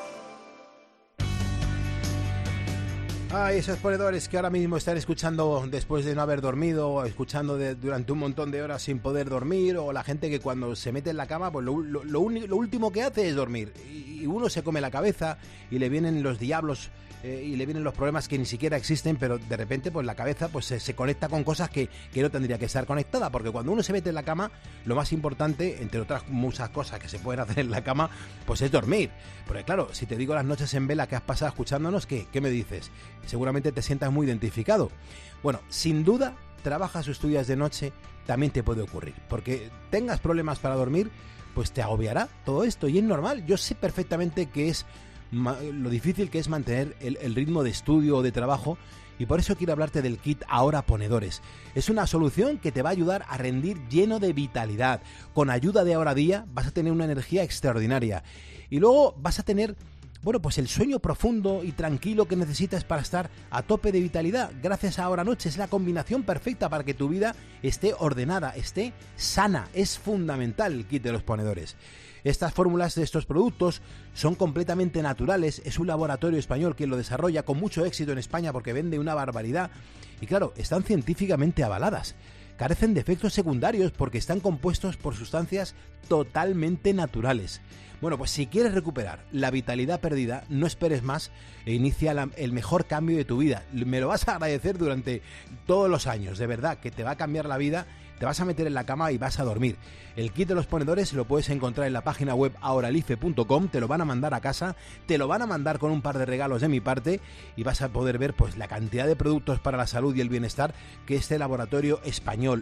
[SPEAKER 8] Esos ponedores que ahora mismo están escuchando después de no haber dormido, o escuchando durante un montón de horas sin poder dormir, o la gente que cuando se mete en la cama, pues lo último que hace es dormir. Y uno se come la cabeza y le vienen los diablos y le vienen los problemas que ni siquiera existen, pero de repente pues la cabeza pues se conecta con cosas que no tendría que estar conectada, porque cuando uno se mete en la cama, lo más importante, entre otras muchas cosas que se pueden hacer en la cama, pues es dormir. Porque claro, si te digo las noches en vela que has pasado escuchándonos, ¿qué me dices? Seguramente te sientas muy identificado. Bueno, sin duda, trabajas o estudias de noche, también te puede ocurrir, porque tengas problemas para dormir, pues te agobiará todo esto, y es normal. Yo sé perfectamente que es lo difícil que es mantener el ritmo de estudio o de trabajo, y por eso quiero hablarte del kit Ahora Ponedores. Es una solución que te va a ayudar a rendir lleno de vitalidad. Con ayuda de Ahora Día vas a tener una energía extraordinaria, y luego vas a tener, bueno, pues el sueño profundo y tranquilo que necesitas para estar a tope de vitalidad. Gracias a Ahora Noche es la combinación perfecta para que tu vida esté ordenada, esté sana. Es fundamental el kit de los ponedores. Estas fórmulas de estos productos son completamente naturales. Es un laboratorio español que lo desarrolla con mucho éxito en España porque vende una barbaridad. Y claro, están científicamente avaladas. Carecen de efectos secundarios porque están compuestos por sustancias totalmente naturales. Bueno, pues si quieres recuperar la vitalidad perdida, no esperes más e inicia el mejor cambio de tu vida. Me lo vas a agradecer durante todos los años, de verdad, que te va a cambiar la vida. Te vas a meter en la cama y vas a dormir. El kit de los ponedores lo puedes encontrar en la página web ahoralife.com, te lo van a mandar a casa, te lo van a mandar con un par de regalos de mi parte y vas a poder ver pues la cantidad de productos para la salud y el bienestar que este laboratorio español,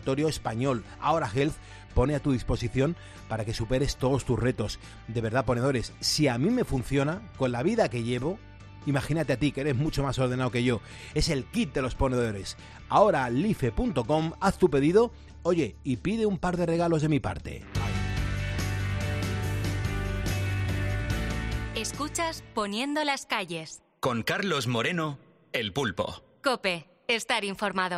[SPEAKER 8] Ahora Health, pone a tu disposición para que superes todos tus retos. De verdad, ponedores, si a mí me funciona, con la vida que llevo, imagínate a ti, que eres mucho más ordenado que yo. Es el kit de los ponedores. Ahoralife.com, haz tu pedido, oye, y pide un par de regalos de mi parte.
[SPEAKER 3] Escuchas Poniendo las calles.
[SPEAKER 2] Con Carlos Moreno, el Pulpo.
[SPEAKER 3] COPE, estar informado.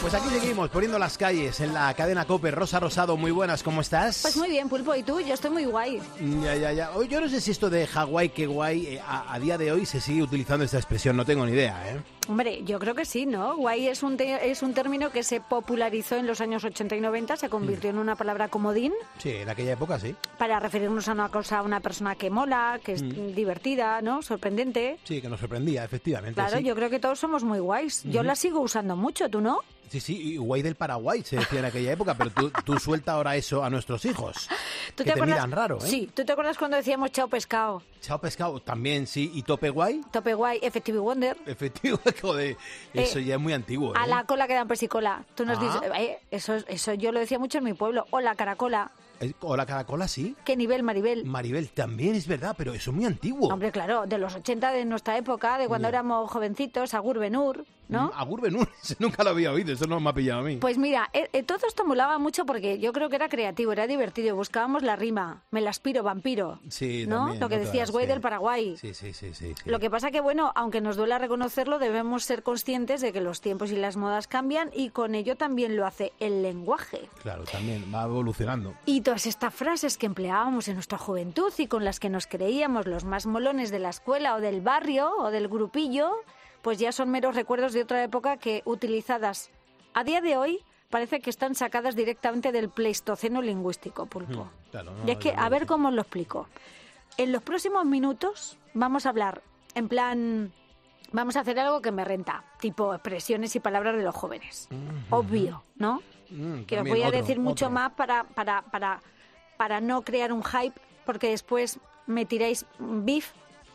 [SPEAKER 8] Pues aquí seguimos, poniendo las calles en la cadena COPE. Rosa Rosado, muy buenas, ¿cómo estás?
[SPEAKER 14] Pues muy bien, Pulpo, ¿y tú? Yo estoy muy guay.
[SPEAKER 8] Ya. Yo no sé si esto de Hawái, qué guay, a día de hoy se sigue utilizando esta expresión, no tengo ni idea, ¿eh?
[SPEAKER 14] Hombre, yo creo que sí, ¿no? Guay es un término que se popularizó en los años 80 y 90, se convirtió en una palabra comodín.
[SPEAKER 8] Sí, en aquella época sí.
[SPEAKER 14] Para referirnos a una cosa, a una persona que mola, que es divertida, ¿no? Sorprendente.
[SPEAKER 8] Sí, que nos sorprendía, efectivamente.
[SPEAKER 14] Claro,
[SPEAKER 8] sí.
[SPEAKER 14] Yo creo que todos somos muy guays. Yo la sigo usando mucho, ¿tú no?
[SPEAKER 8] Sí, y guay del Paraguay se decía en aquella época, pero tú suelta ahora eso a nuestros hijos,
[SPEAKER 14] ¿Tú
[SPEAKER 8] que te miran raro, ¿eh?
[SPEAKER 14] Sí, ¿tú te acuerdas cuando decíamos chao pescado?
[SPEAKER 8] Chao pescado, también, sí, y tope guay.
[SPEAKER 14] Tope guay, Effective Wonder.
[SPEAKER 8] Efectivo, joder, eso ya es muy antiguo, ¿eh?
[SPEAKER 14] A la cola que dan pesicola. Tú nos dices, eso yo lo decía mucho en mi pueblo. O la caracola.
[SPEAKER 8] O la caracola, sí.
[SPEAKER 14] ¿Qué nivel, Maribel?
[SPEAKER 8] Maribel, también es verdad, pero eso es muy antiguo.
[SPEAKER 14] Hombre, claro, de los 80 de nuestra época, de cuando éramos jovencitos, Agur Benur, ¿no?
[SPEAKER 8] Agur Benur, nunca lo había oído, eso no me ha pillado a mí.
[SPEAKER 14] Pues mira, todo esto molaba mucho porque yo creo que era creativo, era divertido, buscábamos la rima, me la aspiro, vampiro.
[SPEAKER 8] Sí,
[SPEAKER 14] ¿no?
[SPEAKER 8] también,
[SPEAKER 14] Lo que decías, güey, del Paraguay.
[SPEAKER 8] Sí.
[SPEAKER 14] Lo que pasa que, bueno, aunque nos duela reconocerlo, debemos ser conscientes de que los tiempos y las modas cambian y con ello también lo hace el lenguaje.
[SPEAKER 8] Claro, también va evolucionando.
[SPEAKER 14] Y todas estas frases que empleábamos en nuestra juventud y con las que nos creíamos los más molones de la escuela o del barrio o del grupillo, pues ya son meros recuerdos de otra época que, utilizadas a día de hoy, parece que están sacadas directamente del Pleistoceno lingüístico, Pulpo.
[SPEAKER 8] Claro,
[SPEAKER 14] y es que, a ver cómo os lo explico. En los próximos minutos vamos a hablar, en plan, vamos a hacer algo que me renta, tipo expresiones y palabras de los jóvenes. Obvio, ¿no? Que os voy a decir mucho más para no crear un hype, porque después me tiráis beef,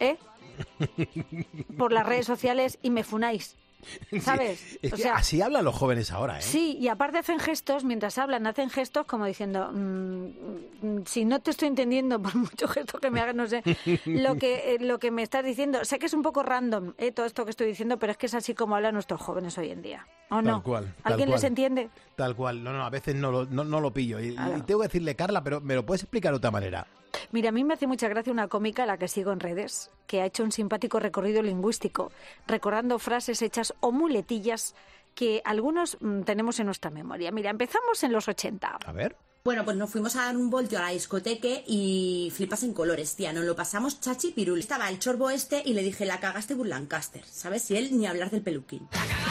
[SPEAKER 14] por las redes sociales y me funáis, ¿sabes?
[SPEAKER 8] Sí, es que así hablan los jóvenes ahora, ¿eh?
[SPEAKER 14] Sí, y aparte hacen gestos, mientras hablan, hacen gestos como diciendo, si no te estoy entendiendo, por mucho gesto que me hagas, no sé, lo que me estás diciendo. Sé que es un poco random, todo esto que estoy diciendo, pero es que es así como hablan nuestros jóvenes hoy en día. ¿O no?
[SPEAKER 8] Tal cual.
[SPEAKER 14] ¿Alguien les entiende?
[SPEAKER 8] Tal cual. No, a veces no lo pillo. Y tengo que decirle, Carla, pero ¿me lo puedes explicar de otra manera?
[SPEAKER 14] Mira, a mí me hace mucha gracia una cómica a la que sigo en redes, que ha hecho un simpático recorrido lingüístico, recordando frases hechas o muletillas que algunos tenemos en nuestra memoria. Mira, empezamos en los 80.
[SPEAKER 8] A ver.
[SPEAKER 15] Bueno, pues nos fuimos a dar un voltio a la discoteca y flipas en colores, tía. Nos lo pasamos chachi pirul. Estaba el chorbo y le dije, la cagaste Burlancaster, ¿sabes? Y él ni hablar del peluquín.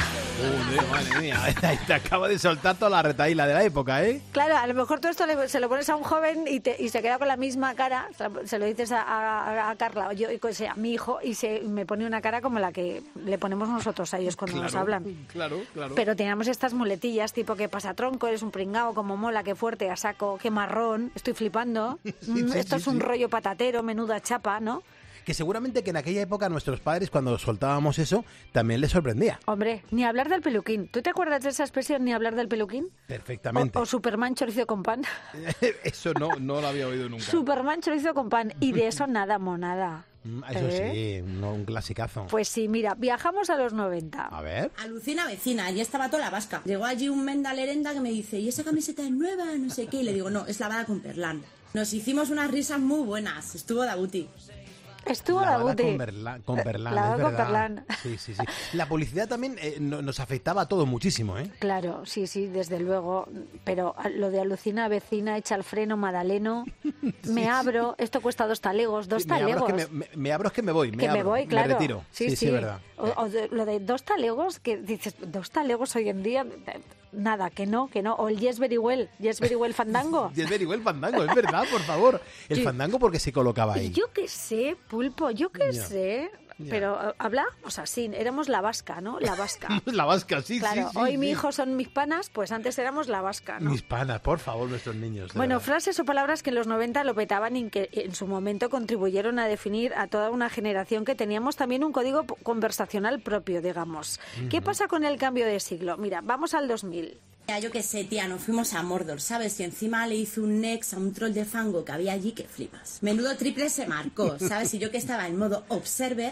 [SPEAKER 8] Madre mía, te acaba de soltar toda la retaíla de la época, ¿eh?
[SPEAKER 14] Claro, a lo mejor todo esto se lo pones a un joven y se queda con la misma cara, se lo dices a Carla o yo, a mi hijo, y me pone una cara como la que le ponemos nosotros a ellos cuando nos hablan.
[SPEAKER 8] Claro.
[SPEAKER 14] Pero teníamos estas muletillas, tipo que pasa tronco, eres un pringao, como mola, qué fuerte, a saco, qué marrón, estoy flipando. Esto es un rollo patatero, menuda chapa, ¿no?
[SPEAKER 8] Que seguramente que en aquella época a nuestros padres, cuando soltábamos eso, también les sorprendía.
[SPEAKER 14] Hombre, ni hablar del peluquín. ¿Tú te acuerdas de esa expresión, ni hablar del peluquín?
[SPEAKER 8] Perfectamente.
[SPEAKER 14] O Superman chorizo con pan.
[SPEAKER 8] Eso no lo había oído nunca.
[SPEAKER 14] Superman chorizo con pan. Y de eso nada, monada.
[SPEAKER 8] Eso sí, un clasicazo.
[SPEAKER 14] Pues sí, mira, viajamos a los 90.
[SPEAKER 8] A ver.
[SPEAKER 15] Alucina vecina, ya estaba toda la vasca. Llegó allí un menda lerenda que me dice, ¿y esa camiseta es nueva? No sé qué. Y le digo, no, es lavada con perlán. Nos hicimos unas risas muy buenas. Estuvo Dabuti.
[SPEAKER 14] Estuvo la Guti.
[SPEAKER 8] Con Perlán,
[SPEAKER 14] la
[SPEAKER 8] es
[SPEAKER 14] con
[SPEAKER 8] verdad.
[SPEAKER 14] Perlán.
[SPEAKER 8] Sí. La publicidad también nos afectaba a todos muchísimo, ¿eh?
[SPEAKER 14] Claro, sí, desde luego. Pero lo de alucina vecina, echa el freno, Madaleno, me abro, esto cuesta 2 talegos, 2 talegos.
[SPEAKER 8] Me abro es que me voy,
[SPEAKER 14] me voy, claro.
[SPEAKER 8] Me retiro. Sí, es verdad.
[SPEAKER 14] Lo de 2 talegos, que dices, 2 talegos hoy en día, nada, que no. O el Yes Very Well fandango.
[SPEAKER 8] Yes Very Well fandango, es verdad, por favor. El fandango, porque se colocaba ahí.
[SPEAKER 14] Yo qué sé, Pulpo, sé. Pero hablábamos así, éramos la vasca, ¿no? La vasca.
[SPEAKER 8] La vasca, sí,
[SPEAKER 14] claro,
[SPEAKER 8] sí.
[SPEAKER 14] Hoy mi hijo son mis panas, pues antes éramos la vasca, ¿no?
[SPEAKER 8] Mis panas, por favor, nuestros niños.
[SPEAKER 14] Bueno,
[SPEAKER 8] verdad.
[SPEAKER 14] Frases o palabras que en los 90 lo petaban y que en su momento contribuyeron a definir a toda una generación que teníamos también un código conversacional propio, digamos. ¿Qué pasa con el cambio de siglo? Mira, vamos al 2000.
[SPEAKER 15] Ya, yo qué sé, tía, nos fuimos a Mordor, ¿sabes? Y encima le hice un nex a un troll de fango que había allí que flipas. Menudo triple se marcó, ¿sabes? Y yo que estaba en modo observer,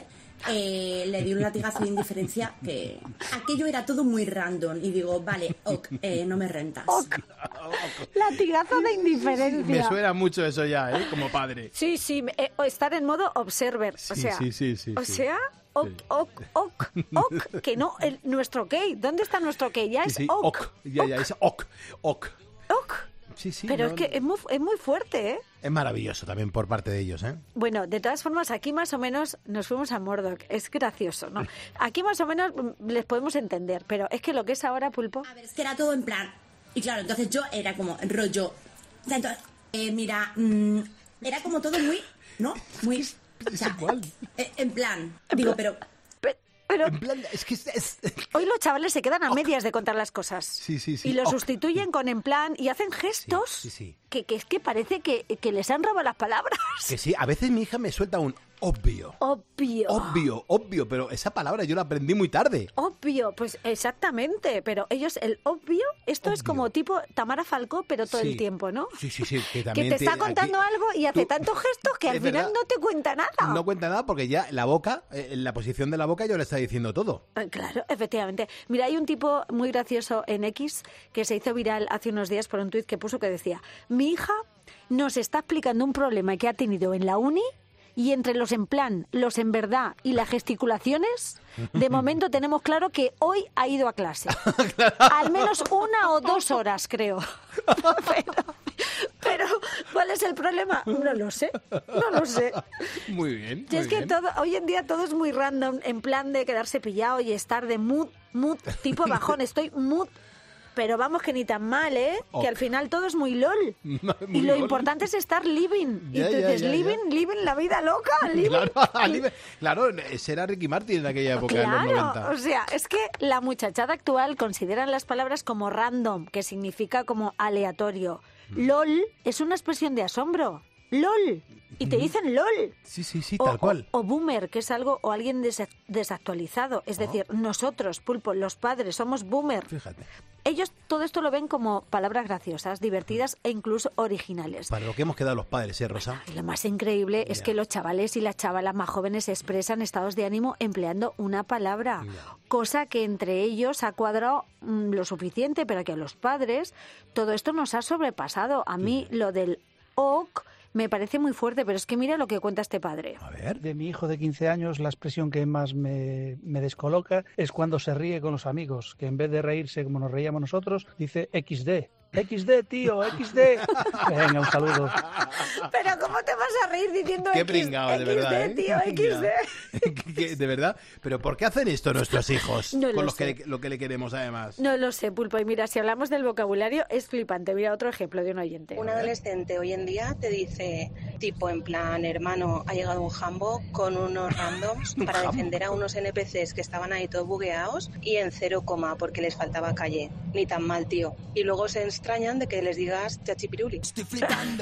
[SPEAKER 15] le di un latigazo de indiferencia que aquello era todo muy random. Y digo, vale, no me rentas.
[SPEAKER 14] Latigazo de indiferencia.
[SPEAKER 8] Me suena mucho eso ya, como padre.
[SPEAKER 14] Sí, estar en modo observer.
[SPEAKER 8] Sí,
[SPEAKER 14] o sea,
[SPEAKER 8] sí.
[SPEAKER 14] Ok, que no, nuestro ok. ¿Dónde está nuestro ok? Ya es ok.
[SPEAKER 8] Ya, es ok. Sí,
[SPEAKER 14] pero es que es muy fuerte, ¿eh?
[SPEAKER 8] Es maravilloso también por parte de ellos, ¿eh?
[SPEAKER 14] Bueno, de todas formas, aquí más o menos nos fuimos a Mordor. Es gracioso, ¿no? Aquí más o menos les podemos entender, pero es que lo que es ahora, Pulpo...
[SPEAKER 15] A ver, es que era todo en plan... Y claro, entonces yo era como rollo... O sea, entonces, mira, era como todo muy... ¿No? Muy... O sea, en plan... Digo, pero...
[SPEAKER 14] En
[SPEAKER 8] plan, es que
[SPEAKER 14] hoy los chavales se quedan a medias de contar las cosas.
[SPEAKER 8] Sí.
[SPEAKER 14] Y lo sustituyen con en plan y hacen gestos que es que parece que les han robado las palabras.
[SPEAKER 8] Que sí, a veces mi hija me suelta un obvio. Obvio, pero esa palabra yo la aprendí muy tarde.
[SPEAKER 14] Obvio, pues exactamente, pero ellos el obvio, esto es como tipo Tamara Falcó, pero todo el tiempo, ¿no?
[SPEAKER 8] Sí, que también
[SPEAKER 14] que te está contando algo y hace tantos gestos que al final no te cuenta nada.
[SPEAKER 8] No cuenta nada porque ya la boca, en la posición de la boca ya le está diciendo todo.
[SPEAKER 14] Claro, efectivamente. Mira, hay un tipo muy gracioso en X que se hizo viral hace unos días por un tuit que puso que decía: mi hija nos está explicando un problema que ha tenido en la uni y entre los en plan, los en verdad y las gesticulaciones, de momento tenemos claro que hoy ha ido a clase. Al menos 1 o 2 horas, creo. Pero, ¿cuál es el problema? No lo sé.
[SPEAKER 8] Muy bien.
[SPEAKER 14] Y es que hoy en día todo es muy random, en plan de quedarse pillado y estar de mood, tipo bajón, estoy mood. Pero vamos, que ni tan mal, ¿eh? Okay. Que al final todo es muy LOL. Y lo importante es estar living. Y tú dices, living la vida loca.
[SPEAKER 8] Claro, será Ricky Martin en aquella época, en los 90.
[SPEAKER 14] O sea, es que la muchachada actual consideran las palabras como random, que significa como aleatorio. LOL es una expresión de asombro. LOL. Y te dicen LOL.
[SPEAKER 8] Sí, tal cual.
[SPEAKER 14] O boomer, que es algo o alguien desactualizado. Es decir, nosotros, Pulpo, los padres, somos boomer.
[SPEAKER 8] Fíjate.
[SPEAKER 14] Ellos todo esto lo ven como palabras graciosas, divertidas e incluso originales.
[SPEAKER 8] Para lo que hemos quedado los padres, Rosa?
[SPEAKER 14] Y lo más increíble es que los chavales y las chavalas más jóvenes expresan estados de ánimo empleando una palabra. Cosa que entre ellos ha cuadrado lo suficiente, pero que a los padres todo esto nos ha sobrepasado. A mí lo del ok me parece muy fuerte, pero es que mira lo que cuenta este padre.
[SPEAKER 8] A ver.
[SPEAKER 16] De mi hijo de 15 años, la expresión que más me descoloca es cuando se ríe con los amigos, que en vez de reírse como nos reíamos nosotros, dice XD. XD, tío, XD. Venga, un saludo.
[SPEAKER 14] Pero ¿cómo te vas a reír diciendo
[SPEAKER 8] qué pringado, de verdad,
[SPEAKER 14] tío, XD?
[SPEAKER 8] De verdad. ¿Pero por qué hacen esto nuestros hijos?
[SPEAKER 14] No
[SPEAKER 8] con
[SPEAKER 14] lo sé.
[SPEAKER 8] Lo que le queremos, además.
[SPEAKER 14] No lo sé, Pulpo. Y mira, si hablamos del vocabulario, es flipante. Mira otro ejemplo de un oyente.
[SPEAKER 17] Un adolescente hoy en día te dice, tipo en plan, hermano, ha llegado un jambo con unos randoms para defender a unos NPCs que estaban ahí todos bugueados y en 0, porque les faltaba calle. Ni tan mal, tío. Y luego se extrañan de que les digas chachipiruli.
[SPEAKER 8] Estoy flipando.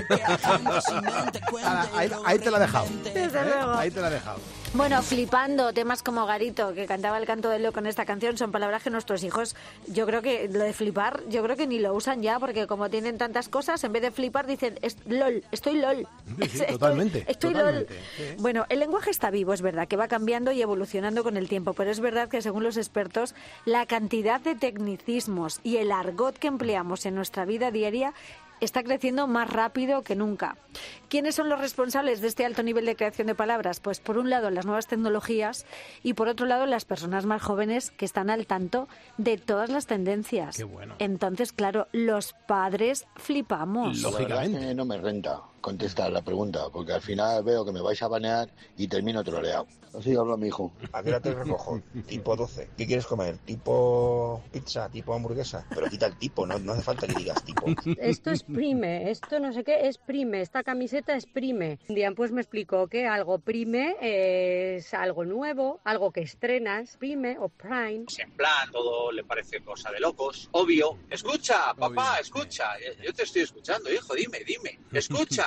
[SPEAKER 8] Ahí te la he dejado.
[SPEAKER 14] Desde luego.
[SPEAKER 8] Ahí te la he dejado.
[SPEAKER 14] Bueno, flipando, temas como Garito, que cantaba el canto del loco en esta canción, son palabras que nuestros hijos, yo creo que lo de flipar, yo creo que ni lo usan ya, porque como tienen tantas cosas, en vez de flipar dicen, LOL, estoy LOL.
[SPEAKER 8] Sí, totalmente.
[SPEAKER 14] Estoy LOL. Sí. Bueno, el lenguaje está vivo, es verdad, que va cambiando y evolucionando con el tiempo, pero es verdad que según los expertos, la cantidad de tecnicismos y el argot que empleamos en nuestra vida diaria está creciendo más rápido que nunca. ¿Quiénes son los responsables de este alto nivel de creación de palabras? Pues por un lado las nuevas tecnologías y por otro lado las personas más jóvenes que están al tanto de todas las tendencias.
[SPEAKER 8] Qué bueno.
[SPEAKER 14] Entonces, claro, los padres flipamos.
[SPEAKER 8] Lógicamente.
[SPEAKER 18] No me renta contestar la pregunta, porque al final veo que me vais a banear y termino troleado. Así habla mi hijo.
[SPEAKER 19] ¿A qué hora te recojo? Tipo 12. ¿Qué quieres comer? ¿Tipo pizza? ¿Tipo hamburguesa? Pero quita el tipo, no hace falta que digas tipo.
[SPEAKER 20] Esto es prime, esto no sé qué es prime, esta camiseta es prime. Un día pues me explicó que algo prime es algo nuevo, algo que estrenas, prime o prime.
[SPEAKER 21] En plan, todo le parece cosa de locos. Obvio. Escucha, papá, escucha. Yo te estoy escuchando, hijo, dime. Escucha.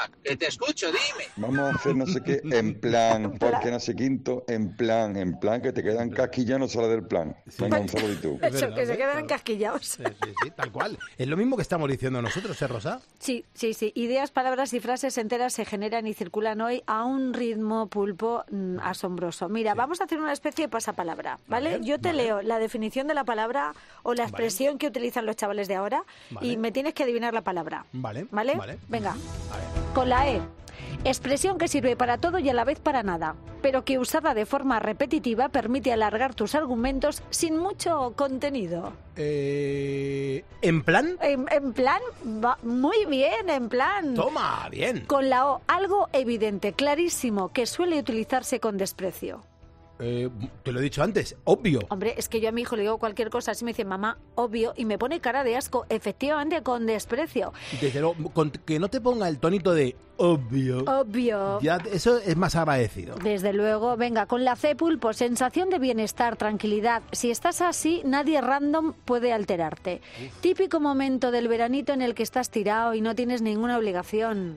[SPEAKER 21] Venga, que te escucho, dime.
[SPEAKER 5] Vamos a hacer no sé qué en plan, porque no sé quinto, en plan, que te quedan casquillas, no sale del plan. Venga, un saludito.
[SPEAKER 14] Eso, que se quedan encasquillados.
[SPEAKER 8] Sí, tal cual. Es lo mismo que estamos diciendo nosotros, Rosa?
[SPEAKER 14] Sí. Ideas, palabras y frases enteras se generan y circulan hoy a un ritmo, Pulpo, asombroso. Mira, vamos a hacer una especie de pasapalabra, ¿vale? Yo te leo la definición de la palabra o la expresión que utilizan los chavales de ahora y me tienes que adivinar la palabra.
[SPEAKER 8] Vale.
[SPEAKER 14] Venga. Con la E. Expresión que sirve para todo y a la vez para nada, pero que usada de forma repetitiva permite alargar tus argumentos sin mucho contenido.
[SPEAKER 8] ¿En plan?
[SPEAKER 14] En plan, muy bien, en plan.
[SPEAKER 8] Toma, bien.
[SPEAKER 14] Con la O, algo evidente, clarísimo, que suele utilizarse con desprecio.
[SPEAKER 8] Te lo he dicho antes, obvio.
[SPEAKER 14] Hombre, es que yo a mi hijo le digo cualquier cosa, así me dice mamá, obvio, y me pone cara de asco, efectivamente, con desprecio.
[SPEAKER 8] Desde luego, que no te ponga el tonito de obvio.
[SPEAKER 14] Obvio.
[SPEAKER 8] Ya, eso es más agradecido.
[SPEAKER 14] Desde luego, venga, con la C, Pulpo, sensación de bienestar, tranquilidad. Si estás así, nadie random puede alterarte. Típico momento del veranito en el que estás tirado y no tienes ninguna obligación.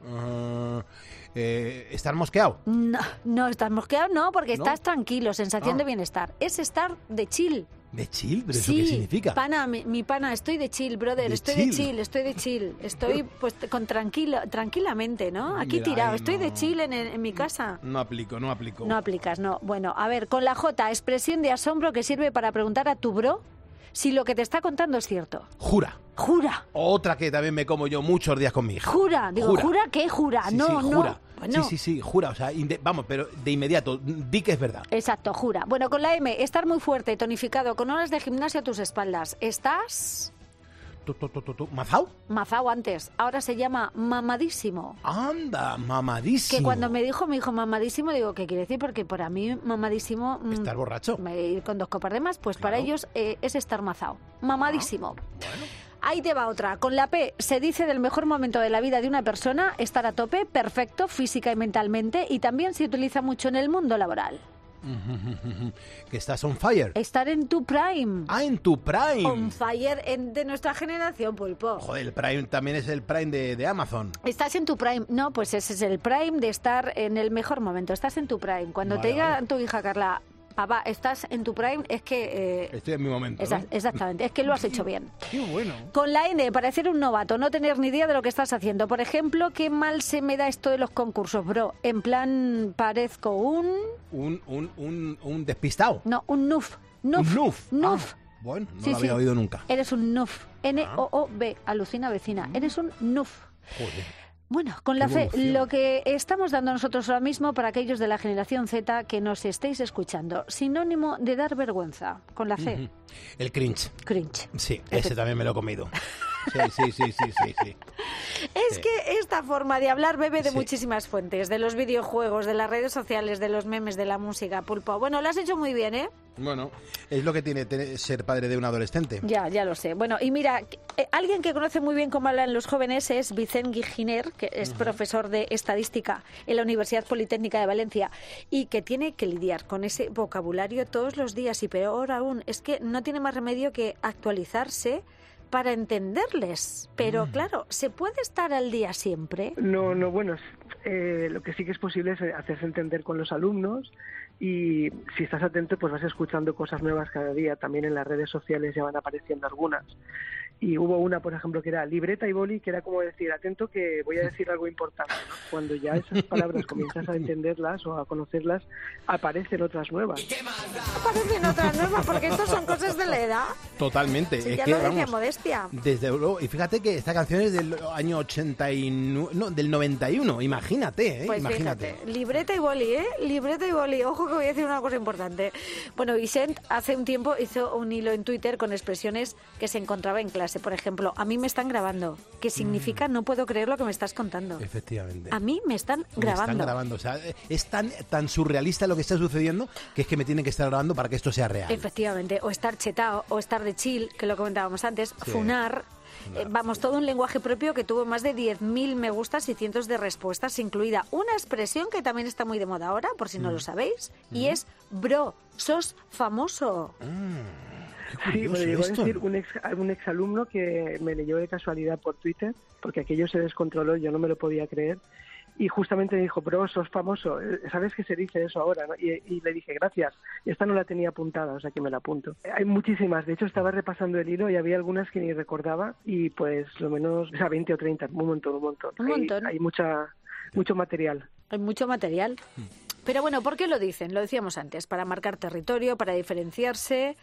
[SPEAKER 8] ¿Estar mosqueado?
[SPEAKER 14] No, estar mosqueado no, porque estás tranquilo, sensación de bienestar. Es estar de chill.
[SPEAKER 8] ¿De chill? ¿Pero eso qué significa?
[SPEAKER 14] Pana, mi pana, estoy de chill, brother, estoy de chill. Estoy pues tranquilamente, ¿no? Aquí tirado, estoy de chill en mi casa.
[SPEAKER 8] No aplico.
[SPEAKER 14] No aplicas, no. Bueno, a ver, con la J, expresión de asombro que sirve para preguntar a tu bro si lo que te está contando es cierto.
[SPEAKER 8] Jura. Otra que también me como yo muchos días con mi hija.
[SPEAKER 14] ¿Jura? ¿Qué jura?
[SPEAKER 8] Sí,
[SPEAKER 14] no.
[SPEAKER 8] Jura.
[SPEAKER 14] Bueno.
[SPEAKER 8] Sí, jura. O sea, vamos, pero de inmediato, di que es verdad.
[SPEAKER 14] Exacto, jura. Bueno, con la M, estar muy fuerte, tonificado, con horas de gimnasio a tus espaldas. ¿Estás...?
[SPEAKER 8] ¿Mazao?
[SPEAKER 14] Mazao antes. Ahora se llama mamadísimo.
[SPEAKER 8] Anda, mamadísimo.
[SPEAKER 14] Que cuando me dijo mamadísimo, digo, ¿qué quiere decir? Porque para mí mamadísimo...
[SPEAKER 8] ¿Estar borracho?
[SPEAKER 14] Ir con 2 copas de más, pues claro. Para ellos es estar mazao. Mamadísimo.
[SPEAKER 8] Bueno.
[SPEAKER 14] Ahí te va otra. Con la P se dice del mejor momento de la vida de una persona estar a tope, perfecto, física y mentalmente, y también se utiliza mucho en el mundo laboral.
[SPEAKER 8] Que estás on fire.
[SPEAKER 14] Estar en tu prime.
[SPEAKER 8] En tu prime.
[SPEAKER 14] On fire de nuestra generación, Pulpo.
[SPEAKER 8] Joder, el prime también es el prime de Amazon.
[SPEAKER 14] Estás en tu prime. No, pues ese es el prime de estar en el mejor momento. Estás en tu prime. Cuando te diga tu hija Carla, papá, estás en tu prime, es que...
[SPEAKER 8] estoy en mi momento, ¿no?
[SPEAKER 14] Exactamente, es que lo has hecho bien.
[SPEAKER 8] Qué bueno.
[SPEAKER 14] Con la N, parecer un novato, no tener ni idea de lo que estás haciendo. Por ejemplo, qué mal se me da esto de los concursos, bro. En plan, parezco un
[SPEAKER 8] despistado.
[SPEAKER 14] No, un nuf. Nuf.
[SPEAKER 8] Bueno, no lo había oído nunca.
[SPEAKER 14] Eres un nuf. N-O-O-B, alucina vecina. Eres un nuf.
[SPEAKER 8] Joder.
[SPEAKER 14] Bueno, con la fe, lo que estamos dando nosotros ahora mismo para aquellos de la generación Z que nos estéis escuchando, sinónimo de dar vergüenza, con la fe.
[SPEAKER 8] El cringe. Sí, ese también me lo he comido. Sí.
[SPEAKER 14] Es que esta forma de hablar bebe de muchísimas fuentes, de los videojuegos, de las redes sociales, de los memes, de la música, Pulpo. Bueno, lo has hecho muy bien, ¿eh?
[SPEAKER 8] Bueno, es lo que tiene ser padre de un adolescente.
[SPEAKER 14] Ya lo sé. Bueno, y mira, alguien que conoce muy bien cómo hablan los jóvenes es Vicent Guiginer, que es profesor de estadística en la Universidad Politécnica de Valencia y que tiene que lidiar con ese vocabulario todos los días y peor aún, es que no tiene más remedio que actualizarse para entenderles. Pero claro, ¿se puede estar al día siempre?
[SPEAKER 13] No, bueno, lo que sí que es posible es hacerse entender con los alumnos y si estás atento pues vas escuchando cosas nuevas cada día. También en las redes sociales ya van apareciendo algunas. Y hubo una, por ejemplo, que era libreta y boli, que era como decir, atento que voy a decir algo importante, ¿no? Cuando ya esas palabras comienzas a entenderlas o a conocerlas, aparecen otras nuevas.
[SPEAKER 14] Aparecen otras nuevas, porque estas son cosas de la edad.
[SPEAKER 8] Totalmente.
[SPEAKER 14] Sí,
[SPEAKER 8] es
[SPEAKER 14] ya
[SPEAKER 8] que,
[SPEAKER 14] lo decía
[SPEAKER 8] vamos,
[SPEAKER 14] Modestia.
[SPEAKER 8] Desde luego, y fíjate que esta canción es del año 89, no, del 91, imagínate,
[SPEAKER 14] Pues
[SPEAKER 8] imagínate.
[SPEAKER 14] Fíjate, libreta y boli, libreta y boli. Ojo que voy a decir una cosa importante. Bueno, Vicent hace un tiempo hizo un hilo en Twitter con expresiones que se encontraba en clase. Por ejemplo, a mí me están grabando. ¿Qué significa? No puedo creer lo que me estás contando.
[SPEAKER 8] Efectivamente.
[SPEAKER 14] A mí me están grabando.
[SPEAKER 8] Me están grabando. O sea, es tan surrealista lo que está sucediendo que es que me tienen que estar grabando para que esto sea real.
[SPEAKER 14] Efectivamente. O estar chetado, o estar de chill, que lo comentábamos antes. Sí. Funar. Vamos, todo un lenguaje propio que tuvo más de 10.000 me gustas y cientos de respuestas, incluida una expresión que también está muy de moda ahora, por si no lo sabéis, y es bro, sos famoso.
[SPEAKER 13] Sí, me llegó a decir un exalumno que me leyó de casualidad por Twitter, porque aquello se descontroló, yo no me lo podía creer. Y justamente me dijo, bro, sos famoso, ¿sabes que se dice eso ahora? ¿No? Y le dije, gracias, esta no la tenía apuntada, o sea que me la apunto. Hay muchísimas, de hecho estaba repasando el hilo y había algunas que ni recordaba y pues lo menos, o sea, 20 o 30, un montón.
[SPEAKER 14] Un montón.
[SPEAKER 13] Hay mucho material.
[SPEAKER 14] Hay mucho material. Pero bueno, ¿por qué lo dicen? Lo decíamos antes, para marcar territorio, para diferenciarse.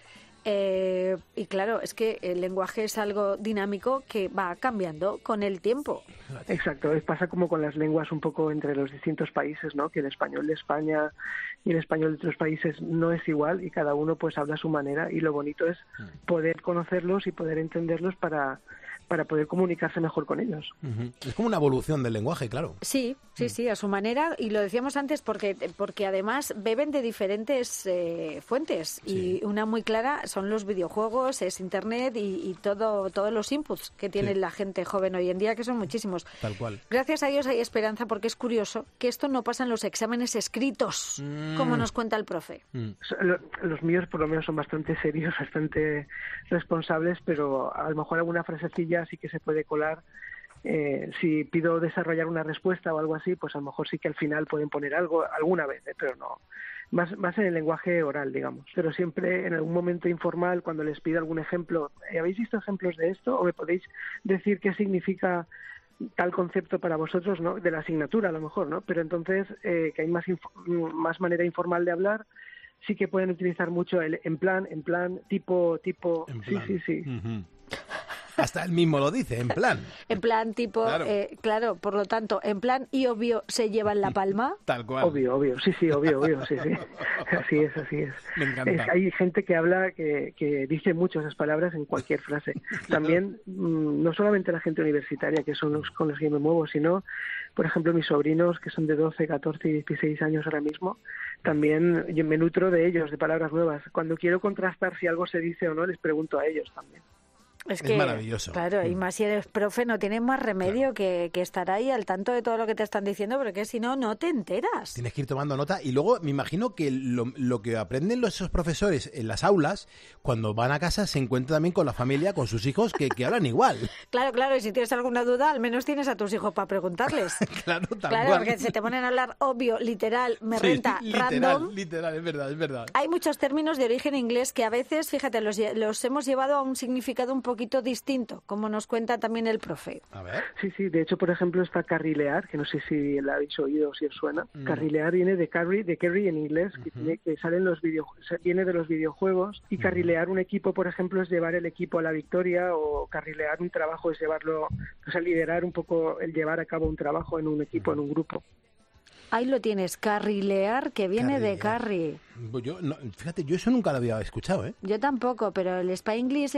[SPEAKER 14] Y claro, es que el lenguaje es algo dinámico que va cambiando con el tiempo.
[SPEAKER 13] Exacto, pasa como con las lenguas un poco entre los distintos países, ¿no? Que el español de España y el español de otros países no es igual y cada uno pues habla a su manera y lo bonito es poder conocerlos y poder entenderlos para poder comunicarse mejor con ellos.
[SPEAKER 8] Es como una evolución del lenguaje, claro.
[SPEAKER 14] Sí, a su manera, y lo decíamos antes porque además beben de diferentes fuentes, y una muy clara son los videojuegos, es Internet y todos los inputs que tiene la gente joven hoy en día, que son muchísimos.
[SPEAKER 8] Tal cual.
[SPEAKER 14] Gracias a Dios hay esperanza, porque es curioso que esto no pasa en los exámenes escritos, como nos cuenta el profe.
[SPEAKER 13] Los míos por lo menos son bastante serios, bastante responsables, pero a lo mejor alguna frasecilla sí que se puede colar. Si pido desarrollar una respuesta o algo así, pues a lo mejor sí que al final pueden poner algo alguna vez, pero no más en el lenguaje oral, digamos, pero siempre en algún momento informal, cuando les pido algún ejemplo, ¿habéis visto ejemplos de esto? ¿O me podéis decir qué significa tal concepto para vosotros, ¿no? De la asignatura a lo mejor, ¿no? Pero entonces que hay más manera informal de hablar, sí que pueden utilizar mucho el en plan, tipo,
[SPEAKER 8] en plan.
[SPEAKER 13] Sí.
[SPEAKER 8] Hasta él mismo lo dice, en plan.
[SPEAKER 14] En plan, tipo, claro, por lo tanto, en plan y obvio se llevan la palma.
[SPEAKER 8] Tal cual.
[SPEAKER 13] Obvio, sí, obvio, sí. Así es.
[SPEAKER 8] Me encanta.
[SPEAKER 13] Hay gente que habla, que dice mucho esas palabras en cualquier frase. También, no solamente la gente universitaria, que son los con los que me muevo, sino, por ejemplo, mis sobrinos, que son de 12, 14 y 16 años ahora mismo, también yo me nutro de ellos, de palabras nuevas. Cuando quiero contrastar si algo se dice o no, les pregunto a ellos también.
[SPEAKER 14] Es que,
[SPEAKER 8] maravilloso.
[SPEAKER 14] Claro, y más si eres profe, no tienes más remedio que estar ahí al tanto de todo lo que te están diciendo, porque si no, no te enteras.
[SPEAKER 8] Tienes que ir tomando nota. Y luego me imagino que lo que aprenden esos profesores en las aulas, cuando van a casa, se encuentran también con la familia, con sus hijos, que hablan igual.
[SPEAKER 14] Claro, y si tienes alguna duda, al menos tienes a tus hijos para preguntarles.
[SPEAKER 8] Claro,
[SPEAKER 14] porque se te ponen a hablar obvio, literal, random.
[SPEAKER 8] Literal, es verdad.
[SPEAKER 14] Hay muchos términos de origen inglés que a veces, fíjate, los hemos llevado a un significado un poquito distinto, como nos cuenta también el profe.
[SPEAKER 8] A ver.
[SPEAKER 13] Sí, de hecho, por ejemplo, está carrilear, que no sé si la habéis oído o si os suena. Carrilear viene de carry en inglés, que sale en viene de los videojuegos, y carrilear un equipo, por ejemplo, es llevar el equipo a la victoria, o carrilear un trabajo es llevarlo, o sea, liderar un poco el llevar a cabo un trabajo en un equipo, en un grupo.
[SPEAKER 14] Ahí lo tienes, carrilear, que viene de carry.
[SPEAKER 8] Fíjate, yo eso nunca lo había escuchado, ¿eh?
[SPEAKER 14] Yo tampoco, pero el Spanglish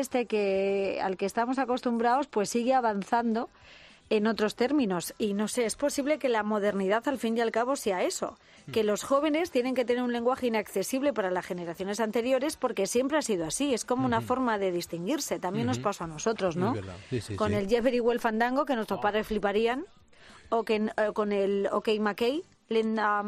[SPEAKER 14] al que estamos acostumbrados, pues sigue avanzando en otros términos. Y no sé, es posible que la modernidad al fin y al cabo sea eso, que los jóvenes tienen que tener un lenguaje inaccesible para las generaciones anteriores, porque siempre ha sido así, es como una forma de distinguirse. También nos pasó a nosotros, ¿no?
[SPEAKER 8] Es verdad. Sí,
[SPEAKER 14] con el Jeff Very Well Fandango, que nuestros padres fliparían, o con el OK McKay. Menda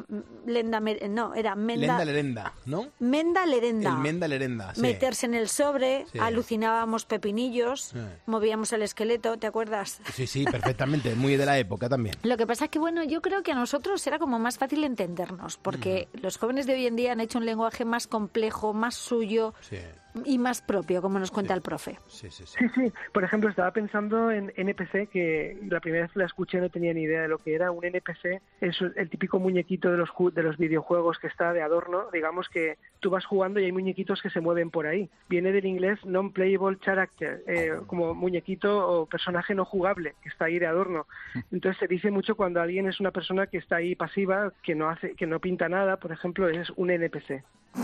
[SPEAKER 8] Lerenda, ¿no?
[SPEAKER 14] Menda Lerenda.
[SPEAKER 8] El Menda Lerenda, sí.
[SPEAKER 14] Meterse en el sobre, alucinábamos pepinillos, movíamos el esqueleto, ¿te acuerdas?
[SPEAKER 8] Sí, perfectamente, muy de la época también.
[SPEAKER 14] Lo que pasa es que, yo creo que a nosotros era como más fácil entendernos, porque los jóvenes de hoy en día han hecho un lenguaje más complejo, más suyo y más propio, como nos cuenta el profe.
[SPEAKER 13] Sí. Por ejemplo, estaba pensando en NPC, que la primera vez que la escuché no tenía ni idea de lo que era. Un NPC es el típico muñequito de los videojuegos que está de adorno, digamos, que tú vas jugando y hay muñequitos que se mueven por ahí. Viene del inglés non-playable character, como muñequito o personaje no jugable, que está ahí de adorno. Entonces se dice mucho cuando alguien es una persona que está ahí pasiva, que no pinta nada, por ejemplo, es un NPC.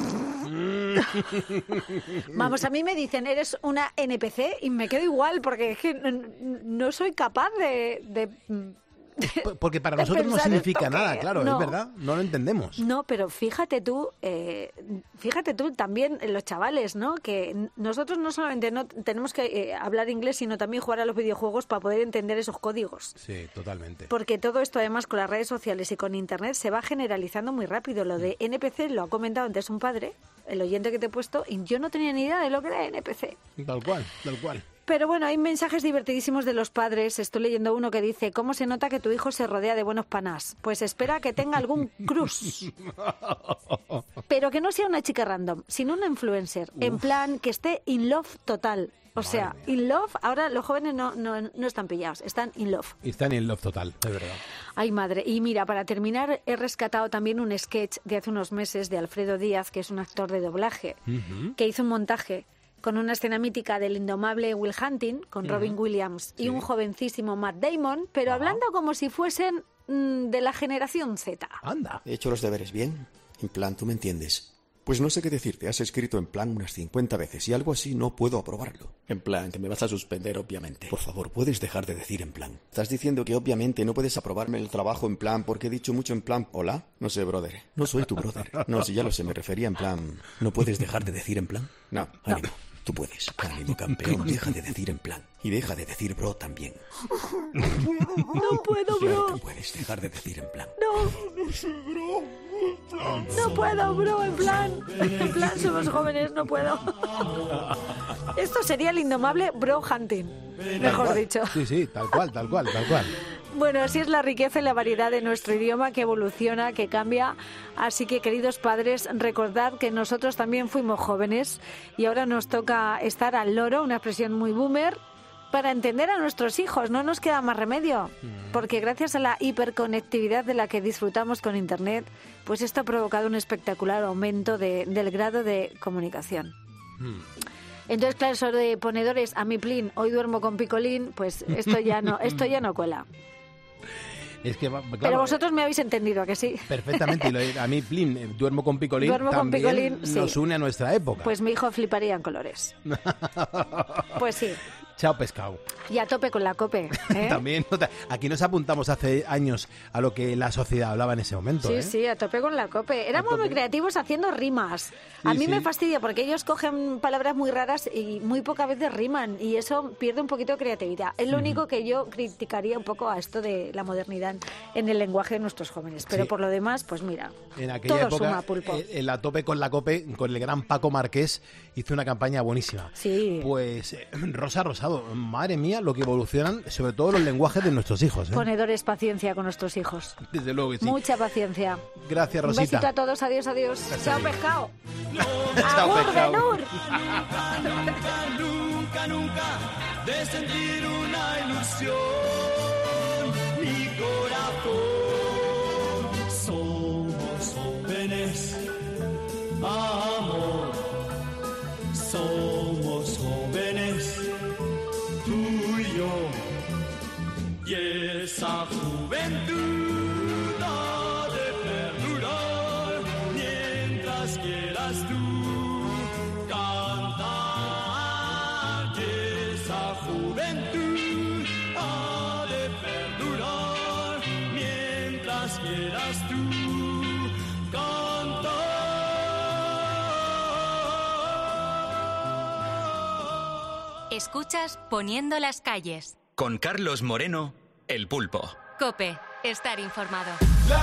[SPEAKER 14] Vamos, a mí me dicen, eres una NPC, y me quedo igual, porque es que no soy capaz de
[SPEAKER 8] Porque para nosotros no significa nada, claro,
[SPEAKER 14] no.
[SPEAKER 8] Es verdad, no lo entendemos.
[SPEAKER 14] No, pero fíjate tú también los chavales, ¿no? Que nosotros no solamente no tenemos que hablar inglés, sino también jugar a los videojuegos para poder entender esos códigos.
[SPEAKER 8] Sí, totalmente.
[SPEAKER 14] Porque todo esto, además, con las redes sociales y con Internet, se va generalizando muy rápido. Lo de NPC lo ha comentado antes un padre, el oyente que te he puesto, y yo no tenía ni idea de lo que era NPC.
[SPEAKER 8] Tal cual.
[SPEAKER 14] Pero bueno, hay mensajes divertidísimos de los padres. Estoy leyendo uno que dice: ¿cómo se nota que tu hijo se rodea de buenos panás? Pues espera que tenga algún crush. Pero que no sea una chica random, sino una influencer. En plan, que esté in love total. O sea, in love, ahora los jóvenes no están pillados, están in love.
[SPEAKER 8] Están in love total, de verdad.
[SPEAKER 14] Ay, madre. Y mira, para terminar, he rescatado también un sketch de hace unos meses de Alfredo Díaz, que es un actor de doblaje, que hizo un montaje con una escena mítica del indomable Will Hunting, con Robin Williams y un jovencísimo Matt Damon, pero hablando como si fuesen de la generación Z.
[SPEAKER 8] Anda.
[SPEAKER 4] He hecho los deberes bien. En plan, tú me entiendes. Pues no sé qué decirte, has escrito en plan unas 50 veces y algo así no puedo aprobarlo. En plan, que me vas a suspender, obviamente. Por favor, ¿puedes dejar de decir en plan? Estás diciendo que obviamente no puedes aprobarme el trabajo en plan porque he dicho mucho en plan. ¿Hola? No sé, brother. No soy tu brother. No, si ya lo sé, me refería en plan. ¿No puedes dejar de decir en plan? No, ánimo. Tú puedes. Ánimo, campeón. Deja de decir en plan. Y deja de decir bro también.
[SPEAKER 14] No puedo, bro.
[SPEAKER 4] Tú puedes dejar de decir en plan.
[SPEAKER 14] No puedo, bro, en plan, somos jóvenes, no puedo. Esto sería el indomable bro hunting, mejor dicho.
[SPEAKER 8] Sí, tal cual.
[SPEAKER 14] Bueno, así es la riqueza y la variedad de nuestro idioma, que evoluciona, que cambia. Así que, queridos padres, recordad que nosotros también fuimos jóvenes y ahora nos toca estar al loro, una expresión muy boomer, para entender a nuestros hijos. No nos queda más remedio, porque gracias a la hiperconectividad de la que disfrutamos con Internet, pues esto ha provocado un espectacular aumento del grado de comunicación. Entonces, claro, eso de ponedores, a mi plin, hoy duermo con picolín, pues esto ya no cuela.
[SPEAKER 8] Es que, claro,
[SPEAKER 14] pero vosotros me habéis entendido, ¿a que sí?
[SPEAKER 8] Perfectamente. Y a mí, plin, duermo con picolín, también nos une a nuestra época.
[SPEAKER 14] Pues mi hijo fliparía en colores. Pues sí.
[SPEAKER 8] Chao, pescado.
[SPEAKER 14] Y a tope con la COPE, ¿eh?
[SPEAKER 8] También, aquí nos apuntamos hace años a lo que la sociedad hablaba en ese momento.
[SPEAKER 14] Sí, a tope con la COPE. Éramos muy creativos haciendo rimas. A mí me fastidia porque ellos cogen palabras muy raras y muy pocas veces riman, y eso pierde un poquito de creatividad. Es lo único que yo criticaría un poco a esto de la modernidad en el lenguaje de nuestros jóvenes. Pero por lo demás, pues mira,
[SPEAKER 8] en aquella
[SPEAKER 14] todo
[SPEAKER 8] época,
[SPEAKER 14] suma, Pulpo.
[SPEAKER 8] En la tope con la COPE, con el gran Paco Marqués, hizo una campaña buenísima.
[SPEAKER 14] Sí.
[SPEAKER 8] Pues Rosa Rosado, madre mía, lo que evolucionan, sobre todo los lenguajes de nuestros hijos.
[SPEAKER 14] Ponedores, paciencia con nuestros hijos.
[SPEAKER 8] Desde luego que sí.
[SPEAKER 14] Mucha paciencia.
[SPEAKER 8] Gracias, Rosita.
[SPEAKER 14] Un besito a todos, adiós. Chao, pescado.
[SPEAKER 8] Chao, pescado.
[SPEAKER 22] Nunca de sentir una ilusión, mi corazón. Somos jóvenes, amor. Somos jóvenes, tú y yo, y esa juventud ha de perdurar mientras quieras tú cantar, y esa juventud ha de perdurar mientras quieras tú cantar.
[SPEAKER 3] Escuchas Poniendo las calles.
[SPEAKER 2] Con Carlos Moreno, El Pulpo.
[SPEAKER 3] COPE, estar informado.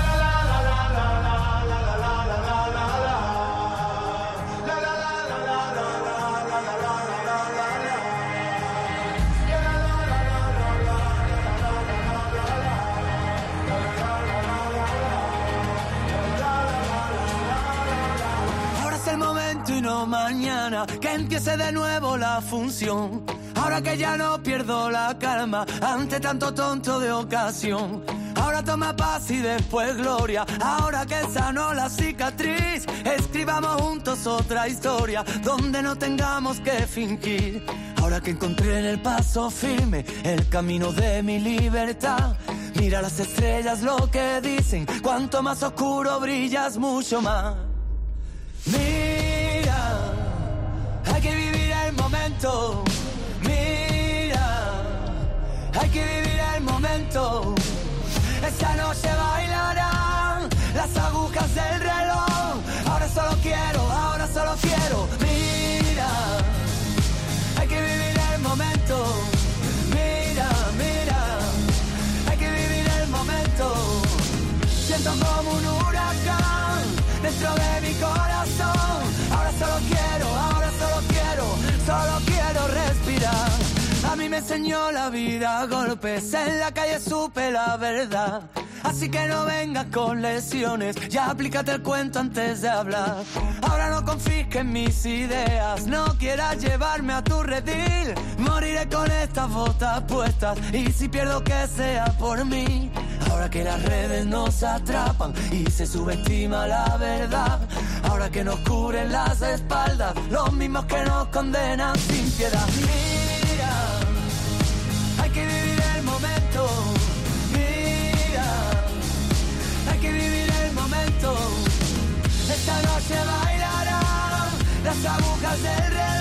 [SPEAKER 22] Ahora es el momento y no mañana, que empiece de nuevo la función. Ahora que ya no pierdo la calma ante tanto tonto de ocasión. Ahora toma paz y después gloria. Ahora que sanó la cicatriz, escribamos juntos otra historia donde no tengamos que fingir. Ahora que encontré en el paso firme el camino de mi libertad, mira las estrellas lo que dicen, cuanto más oscuro brillas mucho más. Mira, hay que vivir el momento. Mira, hay que vivir el momento. noche bailarán las agujas del reloj. Ahora solo quiero, mira, hay que vivir el momento. Mira, hay que vivir el momento. Siento como un huracán dentro de mi corazón. Ahora solo quiero respirar. A mí me enseñó la vida a golpes, en la calle supe la verdad. Así que no vengas con lesiones, ya aplícate el cuento antes de hablar. Ahora no confisques mis ideas, no quieras llevarme a tu redil. Moriré con estas botas puestas, y si pierdo que sea por mí. Ahora que las redes nos atrapan y se subestima la verdad. Ahora que nos cubren las espaldas, los mismos que nos condenan sin piedad. Mira, hay que vivir el momento. Hay que vivir el momento. Esta noche bailarán las agujas del reloj.